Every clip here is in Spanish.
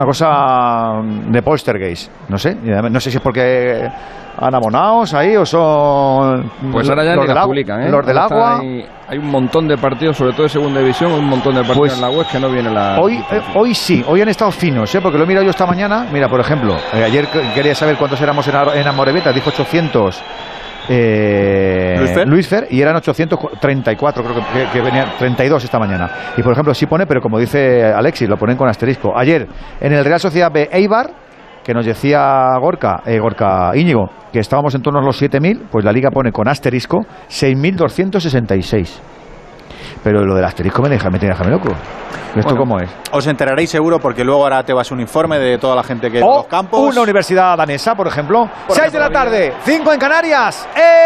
Una cosa de poltergeist, no sé si es porque han abonados ahí o son pues ahora ya los ni la publican, los del agua. Hay un montón de partidos, sobre todo de segunda división, un montón de partidos pues en la web que no viene la... Hoy sí, hoy han estado finos, porque lo he mirado yo esta mañana. Mira, por ejemplo, ayer quería saber cuántos éramos en Amorebieta, dijo 800 Luis Fer, y eran 834, creo que venían 32 esta mañana. Y por ejemplo, sí pone, pero como dice Alexis, lo ponen con asterisco. Ayer, en el Real Sociedad B Eibar, que nos decía Gorka Íñigo, que estábamos en torno a los 7.000, pues la Liga pone con asterisco 6.266. Pero lo del asterisco me tiene loco. ¿Esto cómo es? Os enteraréis seguro porque luego ahora te vas un informe de toda la gente que en los campos. Una universidad danesa, por ejemplo. 6 de la tarde, 5 en Canarias.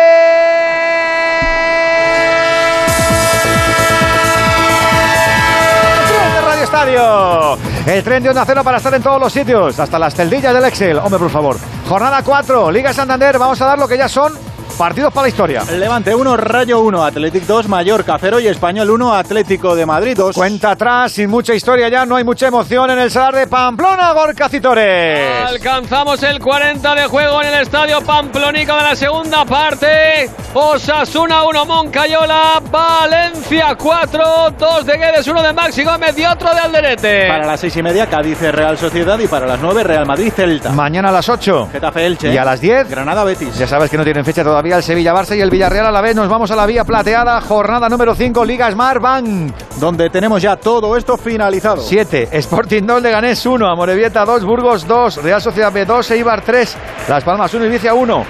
Radio Estadio. El tren de Onda Cero para estar en todos los sitios, hasta las celdillas del Excel. Hombre, por favor. Jornada 4, Liga Santander. Vamos a dar lo que ya son partidos para la historia. Levante 1, Rayo 1, Athletic 2, Mallorca 0 y Español 1, Atlético de Madrid 2. Cuenta atrás, sin mucha historia ya, no hay mucha emoción en el Salar de Pamplona, Gorka Citores. Alcanzamos el 40 de juego en el estadio pamplónico de la segunda parte. Osasuna 1, Moncayola, Valencia 4, 2 de Guedes, 1 de Maxi Gómez y otro de Alderete. Para las 6:30, Cádiz Real Sociedad y para las 9, Real Madrid Celta. Mañana a las 8, Getafe Elche. Y a las 10, Granada Betis. Ya sabes que no tienen fecha todavía el Sevilla-Barça y el Villarreal a la vez. Nos vamos a la Vía Plateada, jornada número 5, Liga Smart Bank, donde tenemos ya todo esto finalizado. 7, Sporting 2, Leganés 1, Amorebieta 2, Burgos 2, Real Sociedad B 2, Eibar 3, Las Palmas 1, Ibiza 1,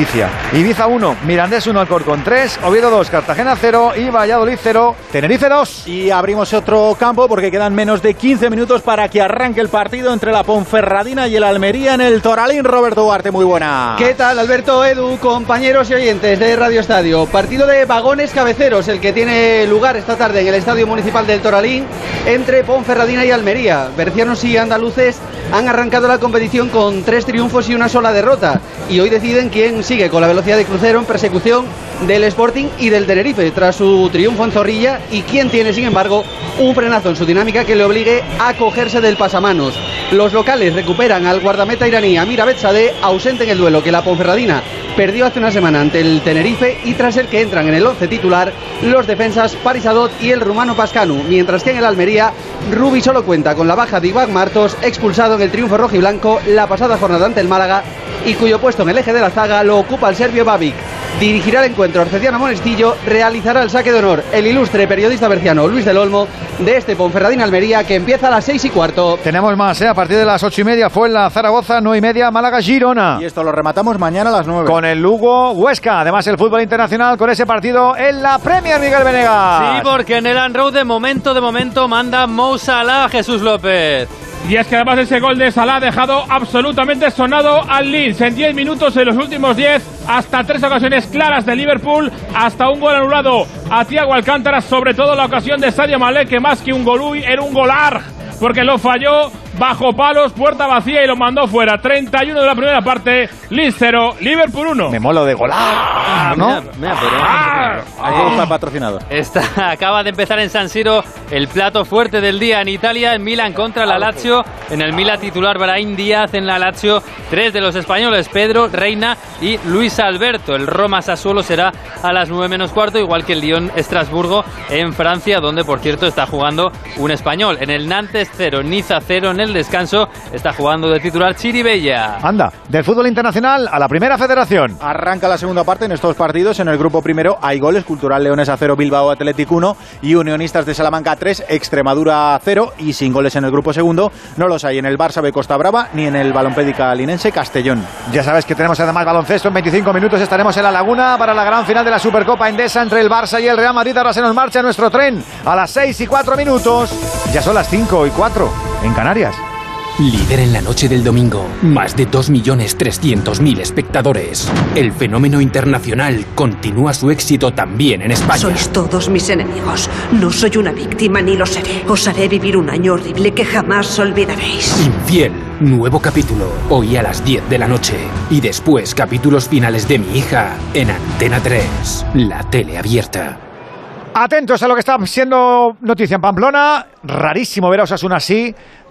Ibiza 1, Mirandés 1, Alcorcón 3, Oviedo 2, Cartagena 0 y Valladolid 0, Tenerife 2. Y abrimos otro campo porque quedan menos de 15 minutos para que arranque el partido entre la Ponferradina y el Almería en el Toralín. Roberto Duarte, muy buena. ¿Qué tal, Alberto, Edu, compañeros y oyentes de Radio Estadio? Partido de vagones cabeceros, el que tiene lugar esta tarde en el Estadio Municipal del Toralín entre Ponferradina y Almería. Bercianos y andaluces han arrancado la competición con 3 triunfos y una sola derrota, y hoy deciden quién sigue con la velocidad de crucero en persecución del Sporting y del Tenerife tras su triunfo en Zorrilla, y quién tiene, sin embargo, un frenazo en su dinámica que le obligue a cogerse del pasamanos. Los locales recuperan al guardameta iraní Amir Abedzadeh, ausente en el duelo que la Ponferradina perdió hace una semana ante el Tenerife, y tras el que entran en el 11 titular los defensas Paris Adot y el rumano Pascanu, mientras que en el Almería Rubi solo cuenta con la baja de Iván Martos, expulsado en el triunfo rojiblanco la pasada jornada ante el Málaga, y cuyo puesto en el eje de la zaga lo ocupa el serbio Babic. Dirigirá el encuentro Arcediano Monestillo, realizará el saque de honor el ilustre periodista berciano Luis del Olmo de este Ponferradina Almería, que empieza a las 6:15. Tenemos más, a partir de las 8:30 fue en la Zaragoza, 9:30 Málaga Girona. Y esto lo rematamos mañana a las 9. Con el Lugo Huesca, además el fútbol internacional con ese partido en la Premier, Miguel Venegas. Sí, porque en el Elland Road de momento manda Mo Salah, Jesús López. Y es que además ese gol de Salah ha dejado absolutamente sonado al Leeds. En 10 minutos, en los últimos 10, hasta 3 ocasiones claras de Liverpool, hasta un gol anulado a Thiago Alcántara, sobre todo la ocasión de Sadio Mané, que más que un gol era un golar, porque lo falló bajo palos, puerta vacía, y lo mandó fuera. 31 de la primera parte, Leeds 0, Liverpool 1. Me mola de golar, ¿no? Mira, pero ahí está patrocinado. Acaba de empezar en San Siro el plato fuerte del día en Italia, en Milan contra la Lazio. En el Milan titular Brahim Díaz, en la Lazio 3 de los españoles, Pedro, Reina y Luis Alberto. El Roma Sassuolo será a las 9:15, igual que el Lyon Estrasburgo en Francia, donde por cierto está jugando un español. En el Nantes 0, Niza 0, en el descanso está jugando de titular Chiribella. Anda, del fútbol internacional a la Primera Federación. Arranca la segunda parte en estos partidos. En el grupo primero hay goles: Cultural Leonesa 0, Bilbao Athletic 1 y Unionistas de Salamanca 3, Extremadura 0. Y sin goles en el grupo segundo no los hay en el Barça B Costa Brava ni en el Balompédica Linense Castellón. Ya sabes que tenemos además baloncesto. En 25 minutos estaremos en La Laguna para la gran final de la Supercopa Endesa entre el Barça y el Real Madrid. Ahora se nos marcha nuestro tren a las 6:04. Ya son las 5:04 en Canarias. Líder en la noche del domingo, más de 2.300.000 espectadores. El fenómeno internacional continúa su éxito también en España. Sois todos mis enemigos. No soy una víctima ni lo seré. Os haré vivir un año horrible que jamás olvidaréis. Infiel, nuevo capítulo, hoy a las 10 de la noche. Y después capítulos finales de Mi hija en Antena 3, la tele abierta. Atentos a lo que está siendo noticia en Pamplona. Rarísimo ver a Osasuna así,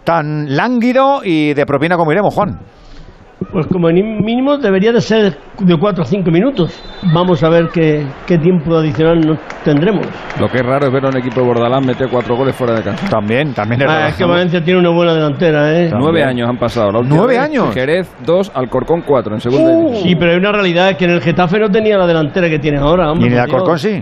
tan lánguido y de propina como iremos, Juan? Pues como mínimo debería de ser de 4 a 5 minutos. Vamos a ver qué tiempo adicional tendremos. Lo que es raro es ver a un equipo de Bordalás meter 4 goles fuera de casa. También es raro. Es que Valencia tiene una buena delantera, ¿eh? 9 años han pasado. 9 años. Jerez 2, Alcorcón 4 en segunda división. Sí, pero hay una realidad, es que en el Getafe no tenía la delantera que tiene ahora. Hombre, y en el Alcorcón sí.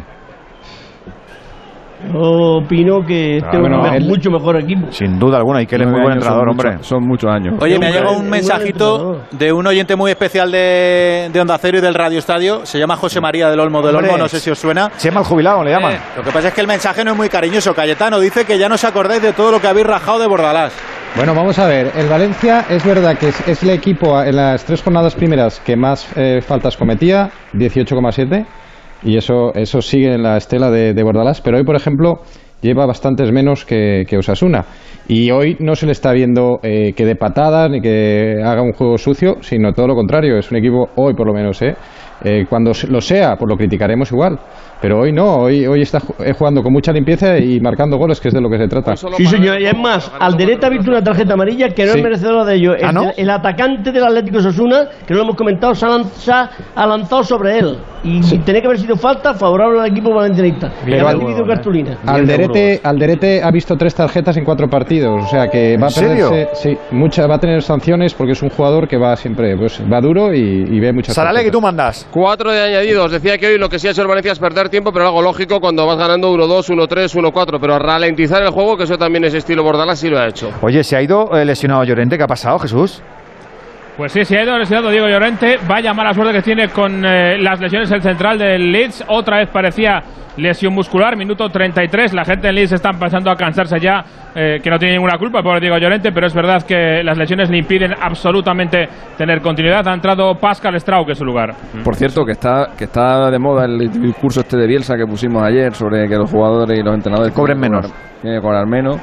Yo opino que es mucho mejor equipo. Sin duda alguna, y que él es muy buen entrenador, hombre. Son muchos años. Oye, me ha llegado un mensajito de un oyente muy especial de Onda Cero y del Radio Estadio. Se llama José María del Olmo, no sé si os suena. Se llama el jubilado, le llaman. Lo que pasa es que el mensaje no es muy cariñoso. Cayetano dice que ya no os acordáis de todo lo que habéis rajado de Bordalás. Bueno, vamos a ver. El Valencia es verdad que es el equipo en las 3 jornadas primeras que más faltas cometía, 18,7. Y eso sigue en la estela de Bordalás, pero hoy, por ejemplo, lleva bastantes menos que Osasuna. Y hoy no se le está viendo que dé patadas ni que haga un juego sucio, sino todo lo contrario. Es un equipo, hoy por lo menos, cuando lo sea, pues lo criticaremos igual. Pero hoy no, hoy está jugando con mucha limpieza y marcando goles, que es de lo que se trata. Sí, señor, y es más, Alderete ha visto una tarjeta amarilla que no es merecedora de ello. El atacante del Atlético Osasuna, que no lo hemos comentado, se ha lanzado sobre él. Y tenía que haber sido falta favorable al equipo valencianista. Pero ha recibido cartulina. Alderete ha visto 3 tarjetas en 4 partidos, o sea que va a perderse, va a tener sanciones porque es un jugador que va siempre, pues va duro y ve muchas cosas. Saralegui, tú mandas. 4 de añadidos. Decía que hoy lo que sí ha hecho el Valencia es perder tiempo, pero algo lógico cuando vas ganando 1-2, 1-3, 1-4, pero ralentizar el juego, que eso también es estilo Bordalás, sí lo ha hecho. Oye, ¿se ha ido lesionado Llorente? ¿Qué ha pasado, Jesús? Pues sí, se ha ido lesionado Diego Llorente. Vaya mala suerte que tiene con las lesiones el central del Leeds. Otra vez parecía lesión muscular, minuto 33. La gente en Leeds está empezando a cansarse ya, que no tiene ninguna culpa por Diego Llorente, pero es verdad que las lesiones le impiden absolutamente tener continuidad. Ha entrado Pascal Strauch en su lugar. Por cierto, que está de moda el discurso este de Bielsa que pusimos ayer sobre que los jugadores y los entrenadores cobren menos. Tienen que cobrar menos.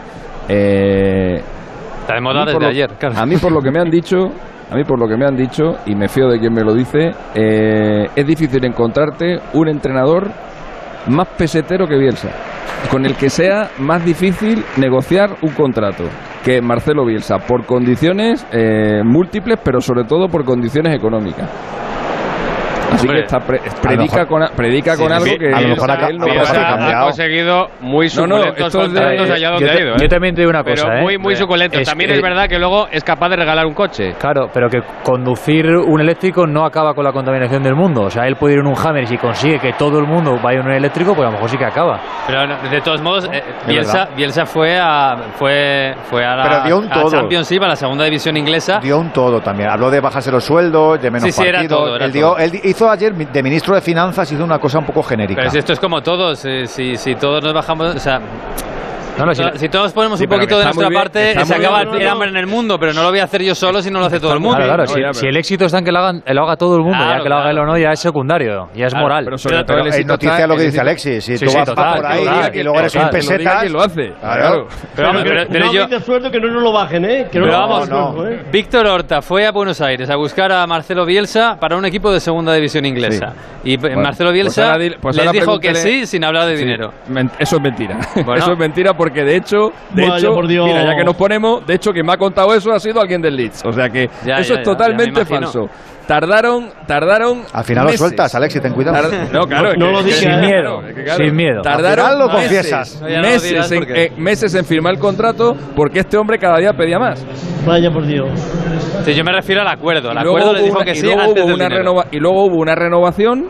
Está de moda desde ayer, claro. A mí por lo que me han dicho, y me fío de quien me lo dice, es difícil encontrarte un entrenador más pesetero que Bielsa, con el que sea más difícil negociar un contrato que Marcelo Bielsa, por condiciones múltiples, pero sobre todo por condiciones económicas. Así que predica con algo que a lo mejor ha conseguido muy suculentos contratos allá donde ha ido. Yo también te digo una cosa, pero muy suculentos. También es verdad que luego es capaz de regalar un coche. Claro, pero que conducir un eléctrico no acaba con la contaminación del mundo. O sea, él puede ir en un Hammer y si consigue que todo el mundo vaya en un eléctrico, pues a lo mejor sí que acaba. Pero de todos modos, Bielsa fue a la Championship, a la segunda división inglesa. Dio un todo también. Habló de bajarse los sueldos, de menos partidos. Era todo. Hizo ayer de ministro de Finanzas, hizo una cosa un poco genérica. Pero si esto es como todos, si todos nos bajamos, o sea, si todos ponemos un poquito de nuestra parte, se acaba el hambre en el mundo, pero no lo voy a hacer yo solo si no lo hace todo el mundo. Claro, si el éxito está en que lo haga todo el mundo, ya que lo haga él o no, ya es secundario, ya es moral. Pero es noticia lo que dice Alexis. Si tú vas por ahí y luego eres un peseta, lo hace. Claro. Pero yo de suerte que no nos lo bajen, pero vamos, Víctor Horta fue a Buenos Aires a buscar a Marcelo Bielsa para un equipo de segunda división inglesa. Y Marcelo Bielsa les dijo que sí, sin hablar de dinero. Eso es mentira. Eso es mentira porque de hecho, mira, ya que nos ponemos, de hecho quien me ha contado eso ha sido alguien del Leeds, o sea que eso es totalmente falso. Tardaron al final meses. Lo sueltas, Alexis, ten cuidado. No, claro, no lo digas. Sin miedo. Tardaron lo confiesas. Meses en firmar el contrato porque este hombre cada día pedía más. Vaya por Dios. Sí, yo me refiero al acuerdo. El acuerdo le dijo que sí antes del dinero. Y luego hubo una renovación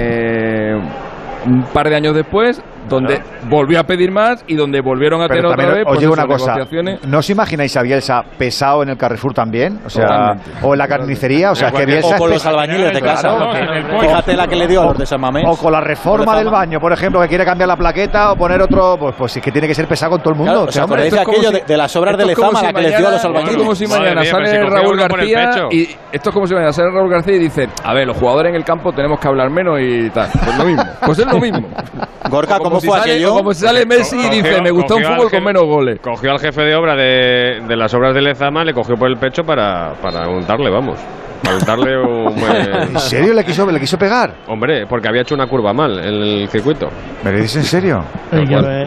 un par de años después, donde volvió a pedir más y donde volvieron a tener otra vez. Os digo una cosa, ¿no os imagináis a Bielsa pesado en el Carrefour también? O sea, o en la carnicería, o sea, que Bielsa o con los albañiles de casa. Fíjate la que le dio a los de San Mamés. O con la reforma del baño, por ejemplo, que quiere cambiar la plaqueta o poner otro, pues es que tiene que ser pesado con todo el mundo. Claro, o sea, hombre, es aquello de las obras de Lezama, la que les dio a los albañiles. Esto es como si mañana sale Raúl García y dice, a ver, los jugadores en el campo tenemos que hablar menos y tal. Pues lo mismo. Pues es lo mismo. Gorka, ¿cómo fue aquello? Como si sale Messi y dice, me gusta un fútbol con menos goles. Cogió al jefe de obra de las obras de Lezama, le cogió por el pecho para untarle, vamos. Para untarle un buen... ¿En serio le quiso pegar? Hombre, porque había hecho una curva mal en el circuito. ¿Me lo dices en serio?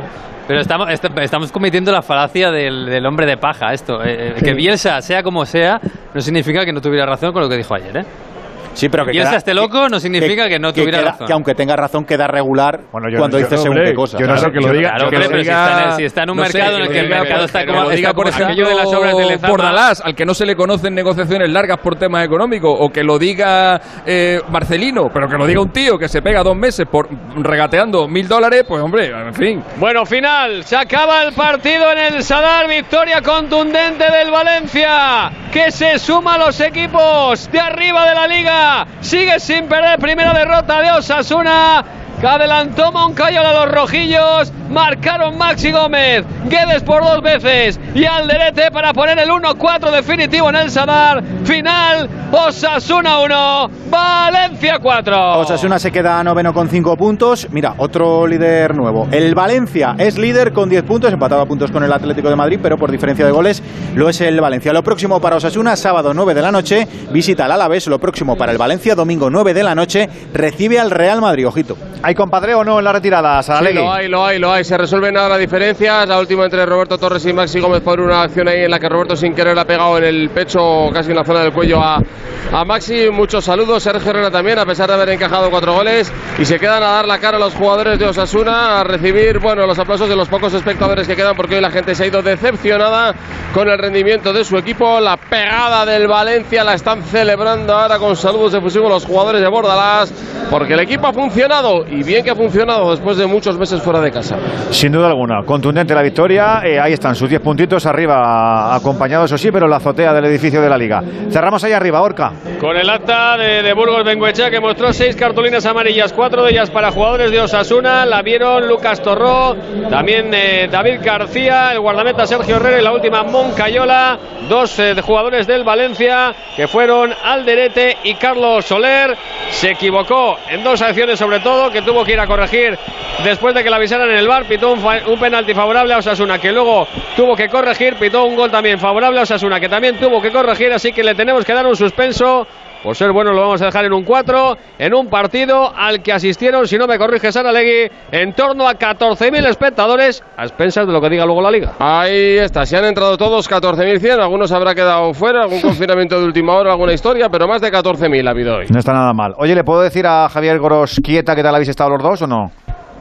Pero estamos cometiendo la falacia del hombre de paja, esto. Que Bielsa sea como sea, no significa que no tuviera razón con lo que dijo ayer, ¿eh? Sí, pero que Bielsa esté loco no significa que no tuviera razón. Que aunque tenga razón queda regular cuando dice según qué cosa. Yo no sé que lo diga. Claro, pero si está en un mercado en el que el mercado está como... Lo diga, por ejemplo, de las obras de Lezama, Bordalás, al que no se le conocen negociaciones largas por temas económicos, o que lo diga Marcelino, pero que lo diga un tío que se pega 2 meses por regateando $1.000, pues hombre, en fin. Bueno, final, se acaba el partido en el Sadar, victoria contundente del Valencia, que se suma a los equipos de arriba de la liga. Sigue sin perder, primera derrota de Osasuna, que adelantó Moncayola a los rojillos. Marcaron Maxi Gómez, Guedes por 2 veces y Alderete para poner el 1-4 definitivo en el Sadar. Final, Osasuna 1, Valencia 4. Osasuna se queda noveno con 5 puntos. Mira, otro líder nuevo. El Valencia es líder con 10 puntos, empatado a puntos con el Atlético de Madrid, pero por diferencia de goles lo es el Valencia. Lo próximo para Osasuna, sábado 9 de la noche, visita al Alavés. Lo próximo para el Valencia, domingo 9 de la noche, recibe al Real Madrid. Ojito. ¿Hay compadre o no en la retirada, Saralegui? Sí, lo hay. Se resuelven ahora las diferencias. La última entre Roberto Torres y Maxi Gómez por una acción ahí en la que Roberto sin querer le ha pegado en el pecho, casi en la zona del cuello a Maxi. Muchos saludos. Sergio Herrera también, a pesar de haber encajado 4 goles. Y se quedan a dar la cara a los jugadores de Osasuna, a recibir los aplausos de los pocos espectadores que quedan, porque hoy la gente se ha ido decepcionada con el rendimiento de su equipo. La pegada del Valencia la están celebrando ahora con saludos efusivos los jugadores de Bordalás, porque el equipo ha funcionado, y bien que ha funcionado después de muchos meses fuera de casa. Sin duda alguna, contundente la victoria. Ahí están sus 10 puntitos arriba, acompañados, eso sí, pero en la azotea del edificio de la Liga. Cerramos ahí arriba, Orca. Con el acta de Burgos Bengoechea, que mostró 6 cartulinas amarillas, 4 de ellas para jugadores de Osasuna. La vieron Lucas Torró, también David García, el guardameta Sergio Herrera y la última Moncayola. 2 jugadores del Valencia, que fueron Alderete y Carlos Soler. Se equivocó en 2 acciones, sobre todo, que tuvo que ir a corregir después de que la avisaran en el VAR. Pitó un penalti favorable a Osasuna, que luego tuvo que corregir. Pitó un gol también favorable a Osasuna, que también tuvo que corregir. Así que le tenemos que dar un suspenso. Por ser bueno, lo vamos a dejar en un 4, en un partido al que asistieron, si no me corrige Saralegui, en torno a 14.000 espectadores, a expensas de lo que diga luego la Liga. Ahí está, se han entrado todos 14.100, algunos habrá quedado fuera, algún confinamiento de última hora, alguna historia, pero más de 14.000 ha habido hoy. No está nada mal. Oye, ¿le puedo decir a Javier Gorosquieta qué tal habéis estado los dos o no?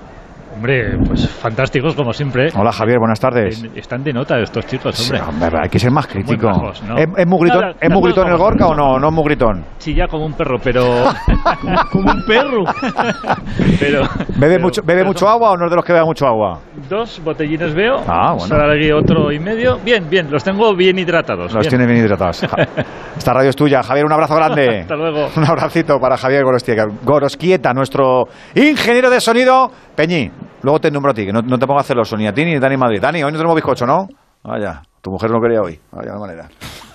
Hombre, pues fantásticos como siempre. Hola Javier, buenas tardes. Están de nota estos chicos, hombre. Sí, hombre, hay que ser más crítico. Muy bajos, ¿no? ¿Es muy gritón, ¿es muy gritón el Gorka o no? No es muy gritón. Sí, ya como un perro, pero... como un perro. ¿Bebe mucho agua o no es de los que bebe mucho agua? 2 botellines veo. Ah, bueno. Saralegui otro y medio. Bien, los tengo bien hidratados. Los tiene bien hidratados. Esta radio es tuya. Javier, un abrazo grande. Hasta luego. Un abracito para Javier Gorosquieta, nuestro ingeniero de sonido. Peñi, luego te nombro a ti, que no te pongo a hacer los ni a ti ni Dani Madrid. Dani, hoy no tenemos bizcocho, ¿no? Vaya, tu mujer no quería hoy. Vaya, de manera.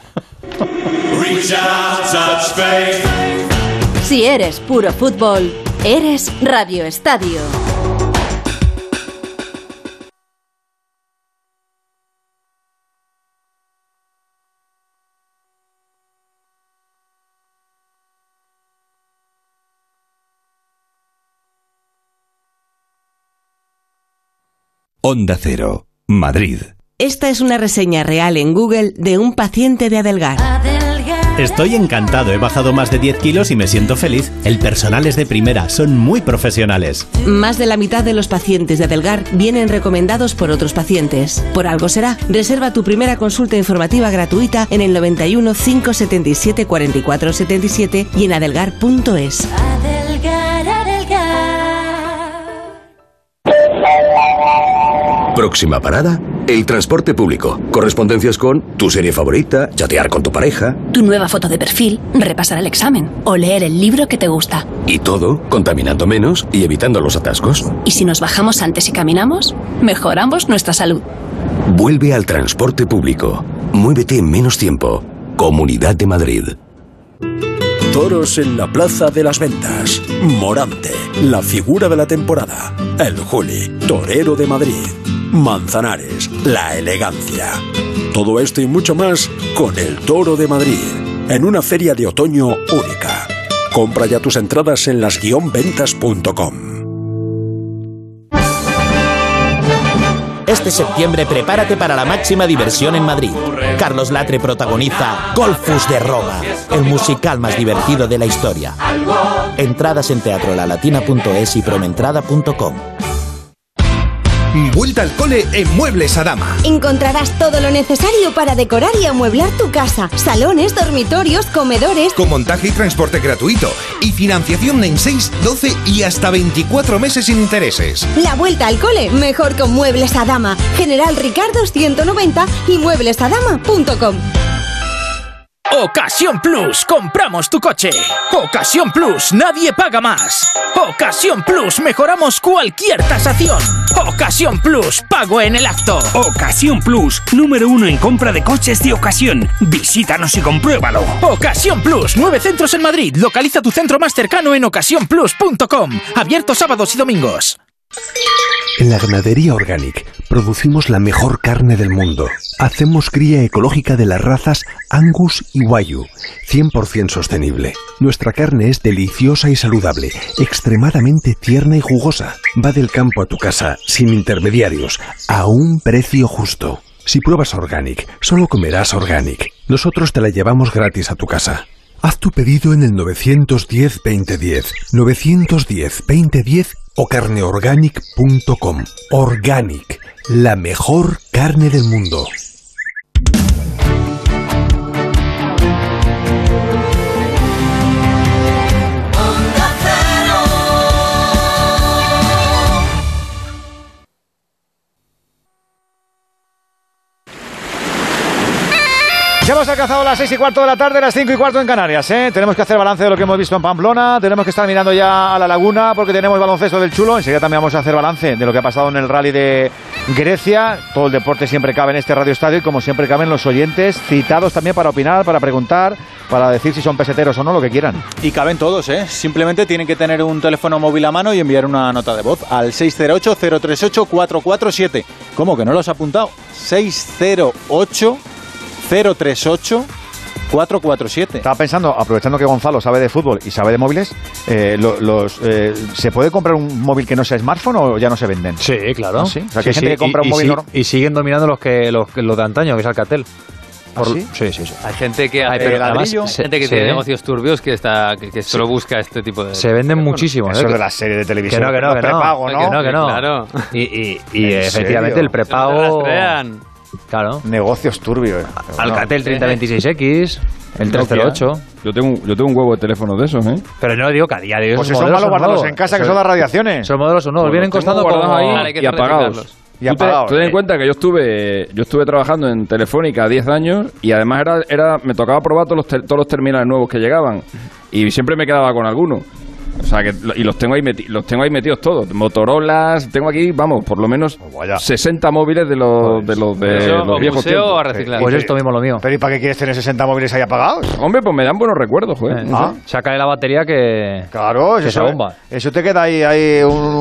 Si eres puro fútbol, eres Radio Estadio. Onda Cero, Madrid. Esta es una reseña real en Google de un paciente de Adelgar. Estoy encantado, he bajado más de 10 kilos y me siento feliz. El personal es de primera, son muy profesionales. Más de la mitad de los pacientes de Adelgar vienen recomendados por otros pacientes. Por algo será. Reserva tu primera consulta informativa gratuita en el 91 577 44 77 y en adelgar.es. Próxima parada, el transporte público. Correspondencias con tu serie favorita, chatear con tu pareja. Tu nueva foto de perfil, repasar el examen o leer el libro que te gusta. Y todo contaminando menos y evitando los atascos. ¿Y si nos bajamos antes y caminamos? Mejoramos nuestra salud. Vuelve al transporte público. Muévete en menos tiempo. Comunidad de Madrid. Toros en la Plaza de las Ventas. Morante, la figura de la temporada. El Juli, torero de Madrid. Manzanares, la elegancia. Todo esto y mucho más con el Toro de Madrid, en una feria de otoño única. Compra ya tus entradas en las-ventas.com. Este septiembre prepárate para la máxima diversión en Madrid. Carlos Latre protagoniza Golfus de Roma, el musical más divertido de la historia. Entradas en teatrolalatina.es y promentrada.com. Vuelta al cole en Muebles Adama. Encontrarás todo lo necesario para decorar y amueblar tu casa. Salones, dormitorios, comedores. Con montaje y transporte gratuito. Y financiación en 6, 12 y hasta 24 meses sin intereses. La vuelta al cole, mejor con Muebles Adama. General Ricardo 190 y mueblesadama.com. Ocasión Plus, compramos tu coche. Ocasión Plus, nadie paga más. Ocasión Plus, mejoramos cualquier tasación. Ocasión Plus, pago en el acto. Ocasión Plus, número 1 en compra de coches de ocasión. Visítanos y compruébalo. Ocasión Plus, 9 centros en Madrid. Localiza tu centro más cercano en ocasiónplus.com. Abierto sábados y domingos. En la ganadería Organic producimos la mejor carne del mundo. Hacemos cría ecológica de las razas Angus y Wagyu, 100% sostenible. Nuestra carne es deliciosa y saludable, extremadamente tierna y jugosa. Va del campo a tu casa, sin intermediarios, a un precio justo. Si pruebas Organic, solo comerás Organic. Nosotros te la llevamos gratis a tu casa. Haz tu pedido en el 910-2010, 910-2010 o carneorganic.com. Organic, la mejor carne del mundo. Ya hemos alcanzado las 6:15 de la tarde, las 5:15 en Canarias, ¿eh? Tenemos que hacer balance de lo que hemos visto en Pamplona, tenemos que estar mirando ya a la laguna porque tenemos baloncesto del chulo. Enseguida también vamos a hacer balance de lo que ha pasado en el rally de Grecia. Todo el deporte siempre cabe en este Radio Estadio y como siempre caben los oyentes citados también para opinar, para preguntar, para decir si son peseteros o no, lo que quieran. Y caben todos, ¿eh? Simplemente tienen que tener un teléfono móvil a mano y enviar una nota de voz al 608-038-447. ¿Cómo que no lo has apuntado? 608-038-447. Estaba pensando, aprovechando que Gonzalo sabe de fútbol y sabe de móviles, ¿se puede comprar un móvil que no sea smartphone o ya no se venden? Sí, claro. ¿Ah, sí? O sea, que hay gente que compra un móvil normal. Y siguen dominando los de antaño, que es Alcatel. ¿Ah, sí? Sí. Hay gente que hace gente que tiene negocios turbios que solo busca este tipo de... Se venden muchísimo. Eso es de la serie de televisión. Que no. Prepago, ¿no? Que no. Claro. Y efectivamente el prepago... Claro. Negocios turbios. Alcatel 3026X, el 308. Yo tengo un huevo de teléfono de esos, ¿eh? Pero no digo que a día de hoy pues esos malos guardarlos en casa, que son las radiaciones. Esos modelos son nuevos, vienen costando como ahí y apagados. Tú ten en cuenta que yo estuve trabajando en Telefónica 10 años y además me tocaba probar todos los terminales nuevos que llegaban y siempre me quedaba con alguno. O sea, y los tengo ahí metidos todos. Motorolas, tengo aquí, vamos, por lo menos 60 móviles de los viejos tiempos. O a reciclar. Pues esto mismo lo mío. ¿Pero y para qué quieres tener 60 móviles ahí apagados? Hombre, pues me dan buenos recuerdos, joder. Sácale la batería que... Claro, que eso, bomba. Eso te queda ahí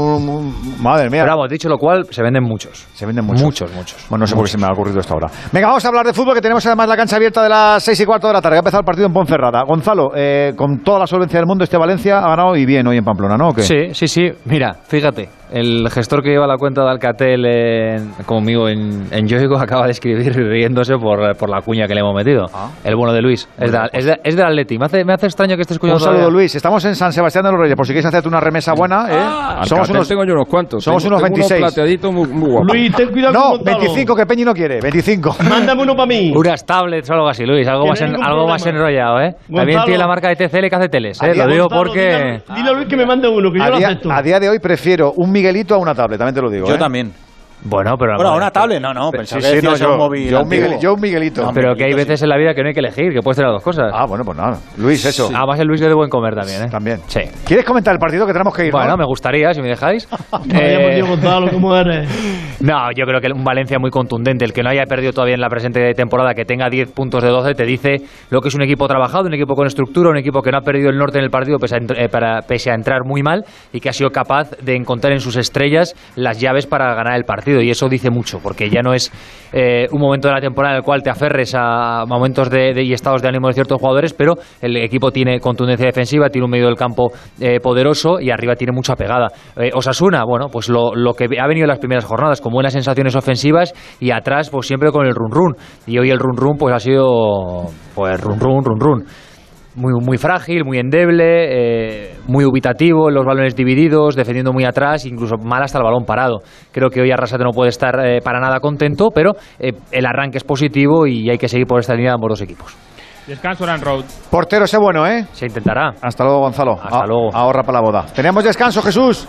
madre mía. Pero vamos, dicho lo cual, se venden muchos. Muchos. Bueno, no sé por qué se me ha ocurrido esto ahora. Venga, vamos a hablar de fútbol, que tenemos además la cancha abierta de las 6:15 de la tarde. Ha empezado el partido en Ponferrada. Gonzalo, con toda la solvencia del mundo, Valencia ha ganado y bien hoy en Pamplona, ¿no? ¿O qué? Sí. Mira, fíjate, el gestor que lleva la cuenta de Alcatel conmigo en Yoigo acaba de escribir riéndose por la cuña que le hemos metido. El bueno de Luis. Es del Atleti. Me hace extraño que estés escuchando. Un saludo, Luis. Estamos en San Sebastián de los Reyes. Por si quieres hacerte una remesa buena, tengo yo unos cuantos. Somos unos 26. Unos plateaditos muy guapos. Luis, ten cuidado. No, 25, que Peñi no quiere. 25. Mándame uno para mí. Unas tablets o algo así, Luis. Algo más enrollado, ¿eh? Gonzalo. También tiene la marca de TCL que hace teles, ¿eh? Lo digo porque... Dile a Luis que me mande uno, que yo lo acepto. A día de hoy prefiero un Miguelito a una tablet, también te lo digo. Yo también. Bueno, pero... Bueno, una tablet, no. Pensaba que decías un móvil. Yo un Miguelito. No, pero que hay veces en la vida que no hay que elegir, que puedes tener las dos cosas. Bueno, pues nada. Luis, eso. Sí. Además el Luis es de buen comer también, ¿eh? También. Sí. ¿Quieres comentar el partido que tenemos que ir? Bueno, me gustaría, si me dejáis. Gonzalo, ¿cómo eres? No, yo creo que un Valencia muy contundente. El que no haya perdido todavía en la presente temporada, que tenga 10 puntos de 12, te dice lo que es un equipo trabajado, un equipo con estructura, un equipo que no ha perdido el norte en el partido pese a entrar muy mal y que ha sido capaz de encontrar en sus estrellas las llaves para ganar el partido. partido, y eso dice mucho, porque ya no es un momento de la temporada en el cual te aferres a momentos y estados de ánimo de ciertos jugadores, pero el equipo tiene contundencia defensiva, tiene un medio del campo poderoso y arriba tiene mucha pegada. Osasuna, bueno, pues lo que ha venido en las primeras jornadas, con buenas sensaciones ofensivas, y atrás pues siempre con el run-run, y hoy el run-run pues ha sido pues run-run. Muy frágil, muy endeble, muy ubicativo en los balones divididos, defendiendo muy atrás, incluso mal hasta el balón parado. Creo que hoy Arrasate no puede estar para nada contento, pero el arranque es positivo y hay que seguir por esta línea de ambos dos equipos. Descanso en Road. Portero ese bueno, ¿eh? Se intentará. Hasta luego, Gonzalo. Hasta luego. Ahorra para la boda. Tenemos descanso, Jesús.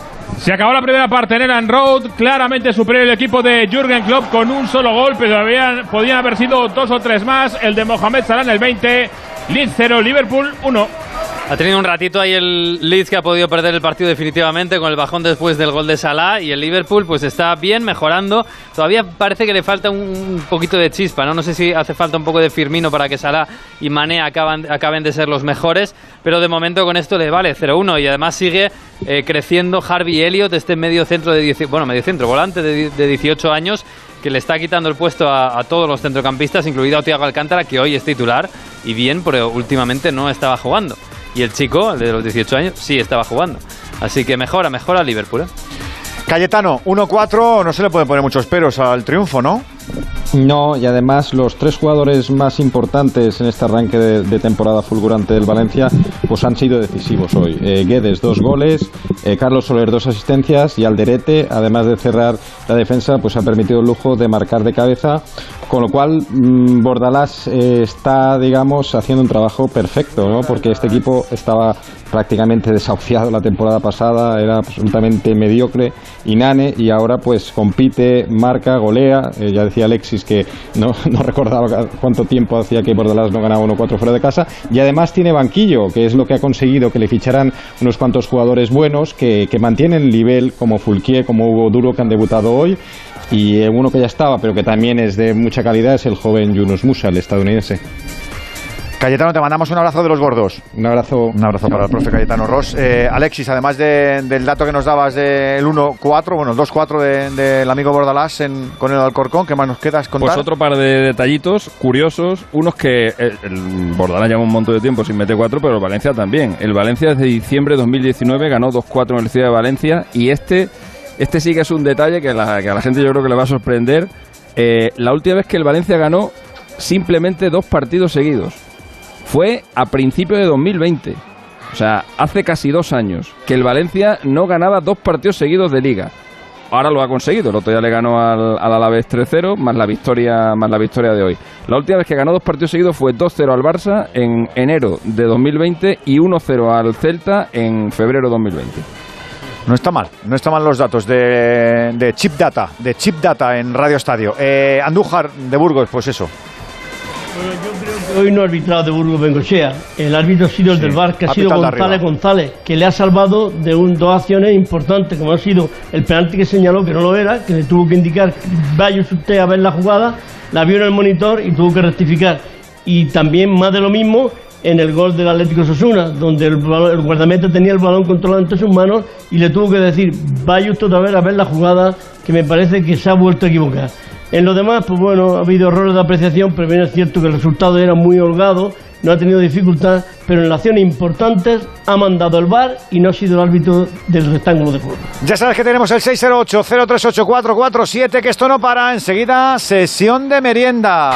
Se acabó la primera parte en Elland Road, claramente superior el equipo de Jürgen Klopp con un solo gol, pero podían haber sido 2 o 3 más, el de Mohamed Salah en el 20, Leeds 0, Liverpool 1. Ha tenido un ratito ahí el Leeds, que ha podido perder el partido definitivamente con el bajón después del gol de Salah, y el Liverpool pues está bien, mejorando. Todavía parece que le falta un poquito de chispa, ¿no? No sé si hace falta un poco de Firmino para que Salah y Mané acaben de ser los mejores, pero de momento con esto le vale 0-1, y además sigue creciendo Harvey Elliott, este medio centro volante de 18 años, que le está quitando el puesto a todos los centrocampistas, incluido a Thiago Alcántara, que hoy es titular, y bien, pero últimamente no estaba jugando. Y el chico, el de los 18 años, sí estaba jugando. Así que mejora Liverpool, ¿eh? Cayetano, 1-4, no se le pueden poner muchos peros al triunfo, ¿no? No, y además los 3 jugadores más importantes en este arranque de temporada fulgurante del Valencia pues han sido decisivos hoy. Guedes 2 goles, Carlos Soler 2 asistencias, y Alderete, además de cerrar la defensa, pues ha permitido el lujo de marcar de cabeza, con lo cual Bordalás está, digamos, haciendo un trabajo perfecto, ¿no? Porque este equipo estaba prácticamente desahuciado la temporada pasada, era absolutamente mediocre, inane, y ahora pues compite, marca, golea. Ya decía Alexis que no recordaba cuánto tiempo hacía que Bordalás no ganaba 1-4 fuera de casa, y además tiene banquillo, que es lo que ha conseguido que le ficharan unos cuantos jugadores buenos que mantienen el nivel, como Fulquier, como Hugo Duro, que han debutado hoy, y uno que ya estaba pero que también es de mucha calidad es el joven Yunus Musa, el estadounidense. Cayetano, te mandamos un abrazo de los gordos. Un abrazo para el profe Cayetano Ross. Alexis, además del dato que nos dabas del 1-4, bueno, el 2-4 del amigo Bordalás con el Alcorcón, ¿qué más nos quedas contar? Pues otro par de detallitos curiosos. Unos que el Bordalás lleva un montón de tiempo sin meter 4, pero el Valencia también. El Valencia desde diciembre de 2019 ganó 2-4 en el Ciudad de Valencia, y este sí que es un detalle que a la gente yo creo que le va a sorprender. La última vez que el Valencia ganó simplemente 2 partidos seguidos fue a principios de 2020. O sea, hace casi 2 años que el Valencia no ganaba 2 partidos seguidos de Liga. Ahora lo ha conseguido. El otro día le ganó al Alavés 3-0, más la victoria de hoy. La última vez que ganó 2 partidos seguidos fue 2-0 al Barça en enero de 2020 y 1-0 al Celta en febrero de 2020. No está mal los datos de Chip Data en Radio Estadio. Andújar de Burgos, pues eso. Bueno, yo creo que hoy no ha arbitrado de Burgos Bengochea. El árbitro ha sido el del VAR, que ha sido González, que le ha salvado de 2 acciones importantes, como ha sido el penalti que señaló, que no lo era, que le tuvo que indicar, vaya usted a ver la jugada, la vio en el monitor y tuvo que rectificar. Y también más de lo mismo en el gol del Atlético Osasuna, donde el guardameta tenía el balón controlado entre sus manos y le tuvo que decir, vaya usted otra vez a ver la jugada, que me parece que se ha vuelto a equivocar. En lo demás, pues bueno, ha habido errores de apreciación, pero bien es cierto que el resultado era muy holgado, no ha tenido dificultad, pero en las acciones importantes ha mandado el VAR y no ha sido el árbitro del rectángulo de juego. Ya sabes que tenemos el 608-038-447, que esto no para. Enseguida, sesión de merienda.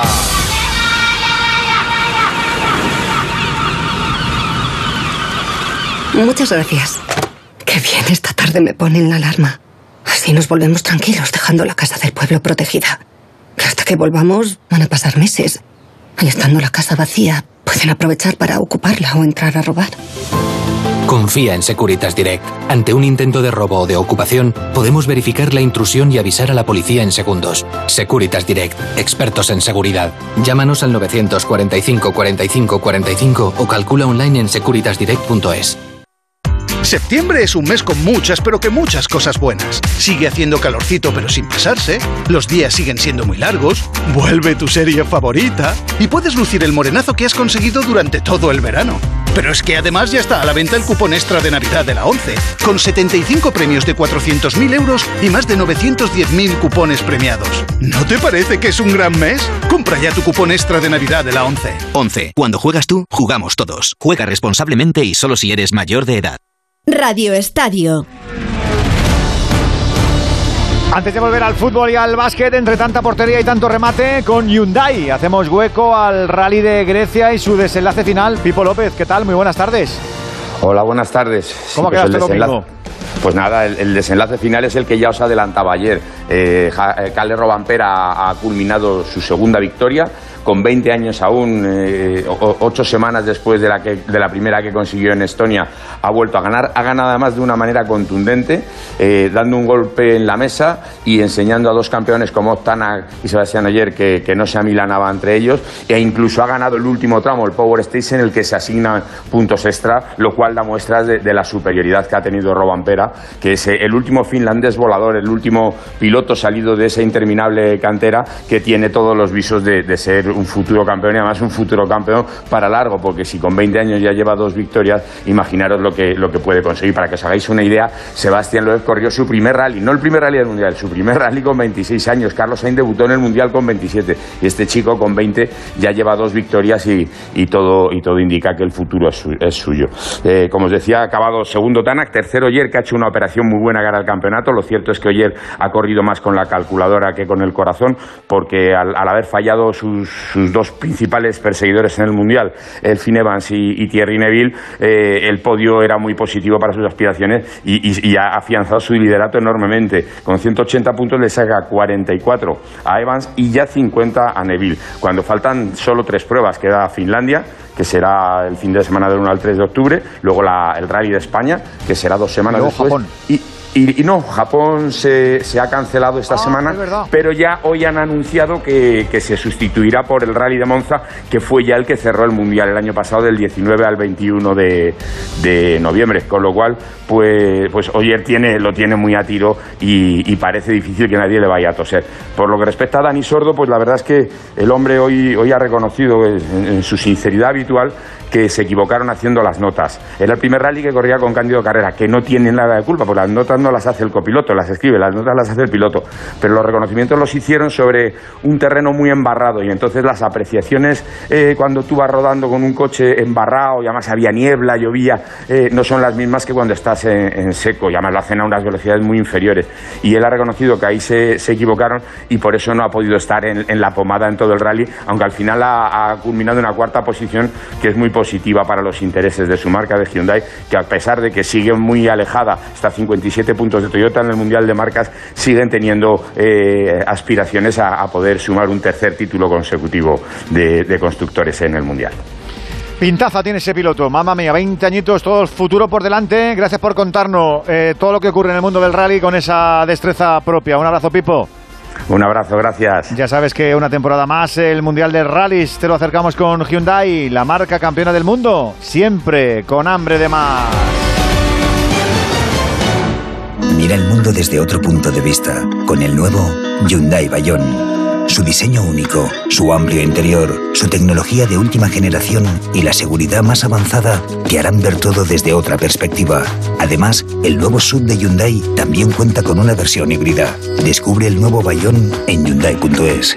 Muchas gracias. Qué bien, esta tarde me ponen la alarma. Así nos volvemos tranquilos, dejando la casa del pueblo protegida. Hasta que volvamos van a pasar meses. Y estando la casa vacía, pueden aprovechar para ocuparla o entrar a robar. Confía en Securitas Direct. Ante un intento de robo o de ocupación, podemos verificar la intrusión y avisar a la policía en segundos. Securitas Direct, expertos en seguridad. Llámanos al 945 45 45 o calcula online en securitasdirect.es. Septiembre es un mes con muchas, pero que muchas cosas buenas. Sigue haciendo calorcito pero sin pasarse, los días siguen siendo muy largos, vuelve tu serie favorita y puedes lucir el morenazo que has conseguido durante todo el verano. Pero es que además ya está a la venta el cupón extra de Navidad de la ONCE, con 75 premios de 400.000 euros y más de 910.000 cupones premiados. ¿No te parece que es un gran mes? Compra ya tu cupón extra de Navidad de la ONCE. ONCE. Cuando juegas tú, jugamos todos. Juega responsablemente y solo si eres mayor de edad. Radio Estadio. Antes de volver al fútbol y al básquet, entre tanta portería y tanto remate, con Hyundai hacemos hueco al Rally de Grecia y su desenlace final. Pipo López, ¿qué tal? Muy buenas tardes. Hola, buenas tardes. ¿Cómo queda este domingo? Pues nada, el desenlace final es el que ya os adelantaba ayer. Kalle Rovanpera ha culminado su segunda victoria. Con 20 años aún, 8 semanas después de la primera que consiguió en Estonia, ha vuelto a ganar. Ha ganado además de una manera contundente, dando un golpe en la mesa y enseñando a dos campeones como Tanak y Sebastián Ogier que no se amilanaba entre ellos, e incluso ha ganado el último tramo, el Power Stage, en el que se asignan puntos extra, lo cual da muestras de la superioridad que ha tenido Rovanpera, que es el último finlandés volador, el último piloto salido de esa interminable cantera, que tiene todos los visos de ser un futuro campeón, y además un futuro campeón para largo, porque si con 20 años ya lleva 2 victorias, imaginaros lo que puede conseguir. Para que os hagáis una idea, Sebastián Loeb corrió su primer rally, no el primer rally del Mundial, su primer rally con 26 años. Carlos Sainz debutó en el Mundial con 27, y este chico con 20 ya lleva 2 victorias y todo indica que el futuro es suyo. Como os decía, ha acabado segundo Tanak, tercero Ogier, que ha hecho una operación muy buena cara al campeonato. Lo cierto es que Ogier ha corrido más con la calculadora que con el corazón, porque al haber fallado sus 2 principales perseguidores en el Mundial, Elfyn Evans y Thierry Neuville, el podio era muy positivo para sus aspiraciones y ha afianzado su liderato enormemente. Con 180 puntos le saca 44 a Evans y ya 50 a Neuville. Cuando faltan solo 3 pruebas, queda Finlandia, que será el fin de semana del 1 al 3 de octubre, luego el Rally de España, que será 2 semanas después, Japón. Y no, Japón se ha cancelado esta semana, pero ya hoy han anunciado que se sustituirá por el Rally de Monza, que fue ya el que cerró el Mundial el año pasado, del 19 al 21 de noviembre, con lo cual pues Ogier lo tiene muy a tiro y parece difícil que nadie le vaya a toser. Por lo que respecta a Dani Sordo, pues la verdad es que el hombre hoy ha reconocido en su sinceridad habitual que se equivocaron haciendo las notas. Era el primer rally que corría con Cándido Carrera, que no tiene nada de culpa, porque las notas no las hace el copiloto, las escribe, las notas las hace el piloto, pero los reconocimientos los hicieron sobre un terreno muy embarrado, y entonces las apreciaciones cuando tú vas rodando con un coche embarrado, y además había niebla, llovía, no son las mismas que cuando estás en seco, y además lo hacen a unas velocidades muy inferiores, y él ha reconocido que ahí se equivocaron y por eso no ha podido estar en la pomada en todo el rally, aunque al final ha culminado en una 4ª posición, que es muy positiva para los intereses de su marca, de Hyundai, que a pesar de que sigue muy alejada, está a 57 puntos de Toyota en el Mundial de Marcas, siguen teniendo aspiraciones a poder sumar un 3er título consecutivo de constructores en el Mundial. Pintaza tiene ese piloto, mamma mía, 20 añitos, todo el futuro por delante. Gracias por contarnos todo lo que ocurre en el mundo del rally con esa destreza propia. Un abrazo, Pipo. Un abrazo, gracias. Ya sabes que una temporada más el Mundial de Rallys te lo acercamos con Hyundai, la marca campeona del mundo, siempre con hambre de más. Mira el mundo desde otro punto de vista con el nuevo Hyundai Bayon. Su diseño único, su amplio interior, su tecnología de última generación y la seguridad más avanzada te harán ver todo desde otra perspectiva. Además, el nuevo SUV de Hyundai también cuenta con una versión híbrida. Descubre el nuevo Bayon en Hyundai.es.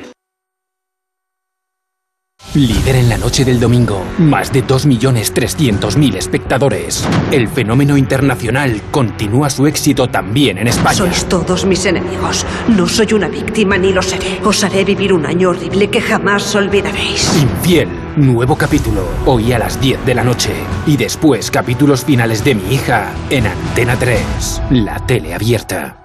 Líder en la noche del domingo, más de 2.300.000 espectadores. El fenómeno internacional continúa su éxito también en España. Sois todos mis enemigos. No soy una víctima ni lo seré. Os haré vivir un año horrible que jamás olvidaréis. Infiel, nuevo capítulo, hoy a las 10 de la noche. Y después capítulos finales de Mi hija en Antena 3, la tele abierta.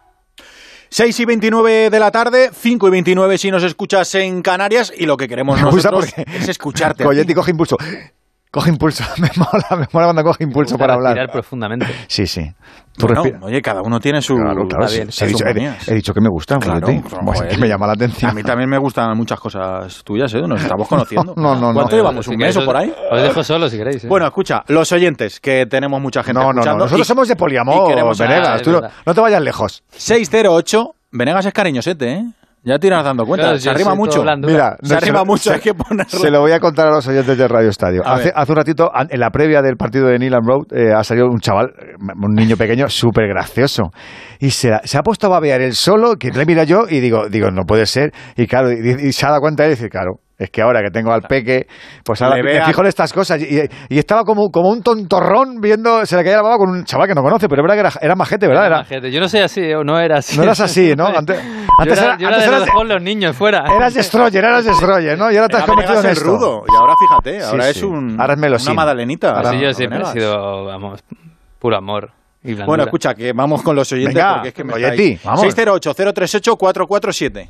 6:29 de la tarde, 5:29 si nos escuchas en Canarias, y lo que queremos nosotros es escucharte. Colletti coge impulso. Coge impulso, me mola cuando coge impulso para hablar. Respirar profundamente. Sí. Bueno, oye, cada uno tiene su... Claro, he dicho que me gusta, claro, que me llama la atención. A mí también me gustan muchas cosas tuyas, nos estamos conociendo. No. ¿Cuánto llevamos? ¿Un mes o por ahí? Os dejo solo si queréis. Bueno, escucha, los oyentes, que tenemos mucha gente escuchando. No, nosotros somos de poliamor, Venegas, tú no te vayas lejos. 608, Venegas es cariñosete, ¿eh? Ya te irás dando cuenta, se arrima mucho. Mira, se arrima mucho, hay que ponerlo. Se lo voy a contar a los oyentes de Radio Estadio. Hace un ratito, en la previa del partido de Neyland Road, ha salido un chaval, un niño pequeño, súper gracioso. Y se ha puesto a babear él solo, que le mira yo y digo, no puede ser. Y claro, y se ha dado cuenta y dice, claro, es que ahora que tengo al peque, pues ahora me fijo en estas cosas. Y estaba como un tontorrón viendo, se le caía la baba con un chaval que no conoce, pero es verdad que era majete, ¿verdad? Era majete. Yo no soy así, no era así. No eras así, ¿no? Antes eras los niños fuera. Eras destroyer, ¿no? Y ahora te has convertido en esto. Rudo. Y ahora fíjate, ahora es una magdalenita. Así yo siempre he sido, puro amor. Bueno, escucha, que vamos con los oyentes. Venga, porque es que me Oyeti, vamos. 608-038-447.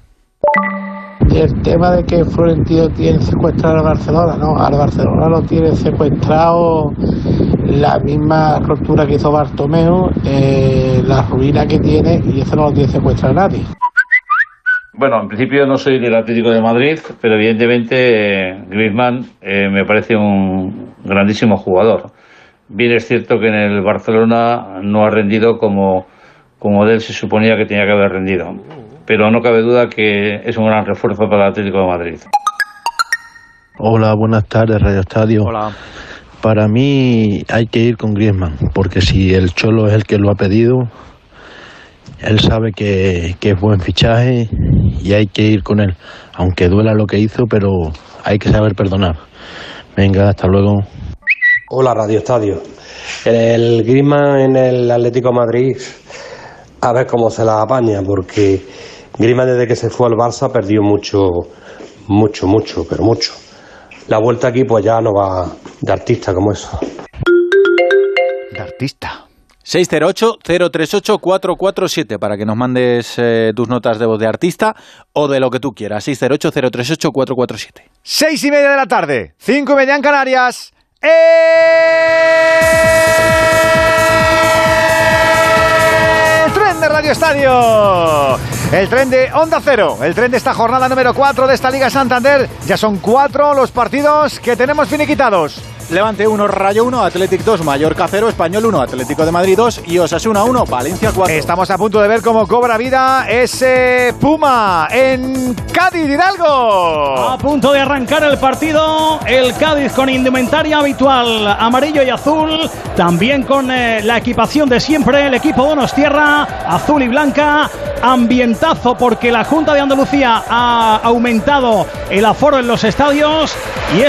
Y el tema de que Florentino tiene secuestrado al Barcelona, no, al Barcelona lo tiene secuestrado la misma ruptura que hizo Bartomeu, la ruina que tiene, y eso no lo tiene secuestrado nadie. Bueno, en principio no soy del Atlético de Madrid, pero evidentemente Griezmann me parece un grandísimo jugador. Bien es cierto que en el Barcelona no ha rendido como de él se suponía que tenía que haber rendido, pero no cabe duda que es un gran refuerzo para el Atlético de Madrid. Hola, buenas tardes, Radio Estadio. Hola. Para mí hay que ir con Griezmann, porque si el Cholo es el que lo ha pedido, él sabe que es buen fichaje y hay que ir con él, aunque duela lo que hizo, pero hay que saber perdonar. Venga, hasta luego. Hola, Radio Estadio. El Griezmann en el Atlético de Madrid, a ver cómo se la apaña, porque Griezmann desde que se fue al Barça perdió mucho. La vuelta aquí pues ya no va de artista como eso. De artista. 608-038-447 para que nos mandes tus notas de voz de artista o de lo que tú quieras. 608-038-447. 6:30 de la tarde, 5:30 en Canarias. El tren de Radio Estadio, el tren de Onda Cero, el tren de esta jornada número 4 de esta Liga Santander. Ya son 4 los partidos que tenemos finiquitados. Levante 1, Rayo 1, Athletic 2, Mallorca 0, Español 1, Atlético de Madrid 2 y Osasuna 1, Valencia 4. Estamos a punto de ver cómo cobra vida ese Puma en Cádiz, Hidalgo. A punto de arrancar el partido, el Cádiz con indumentaria habitual, amarillo y azul, también con la equipación de siempre, el equipo Donostierra, azul y blanca, ambientazo porque la Junta de Andalucía ha aumentado el aforo en los estadios y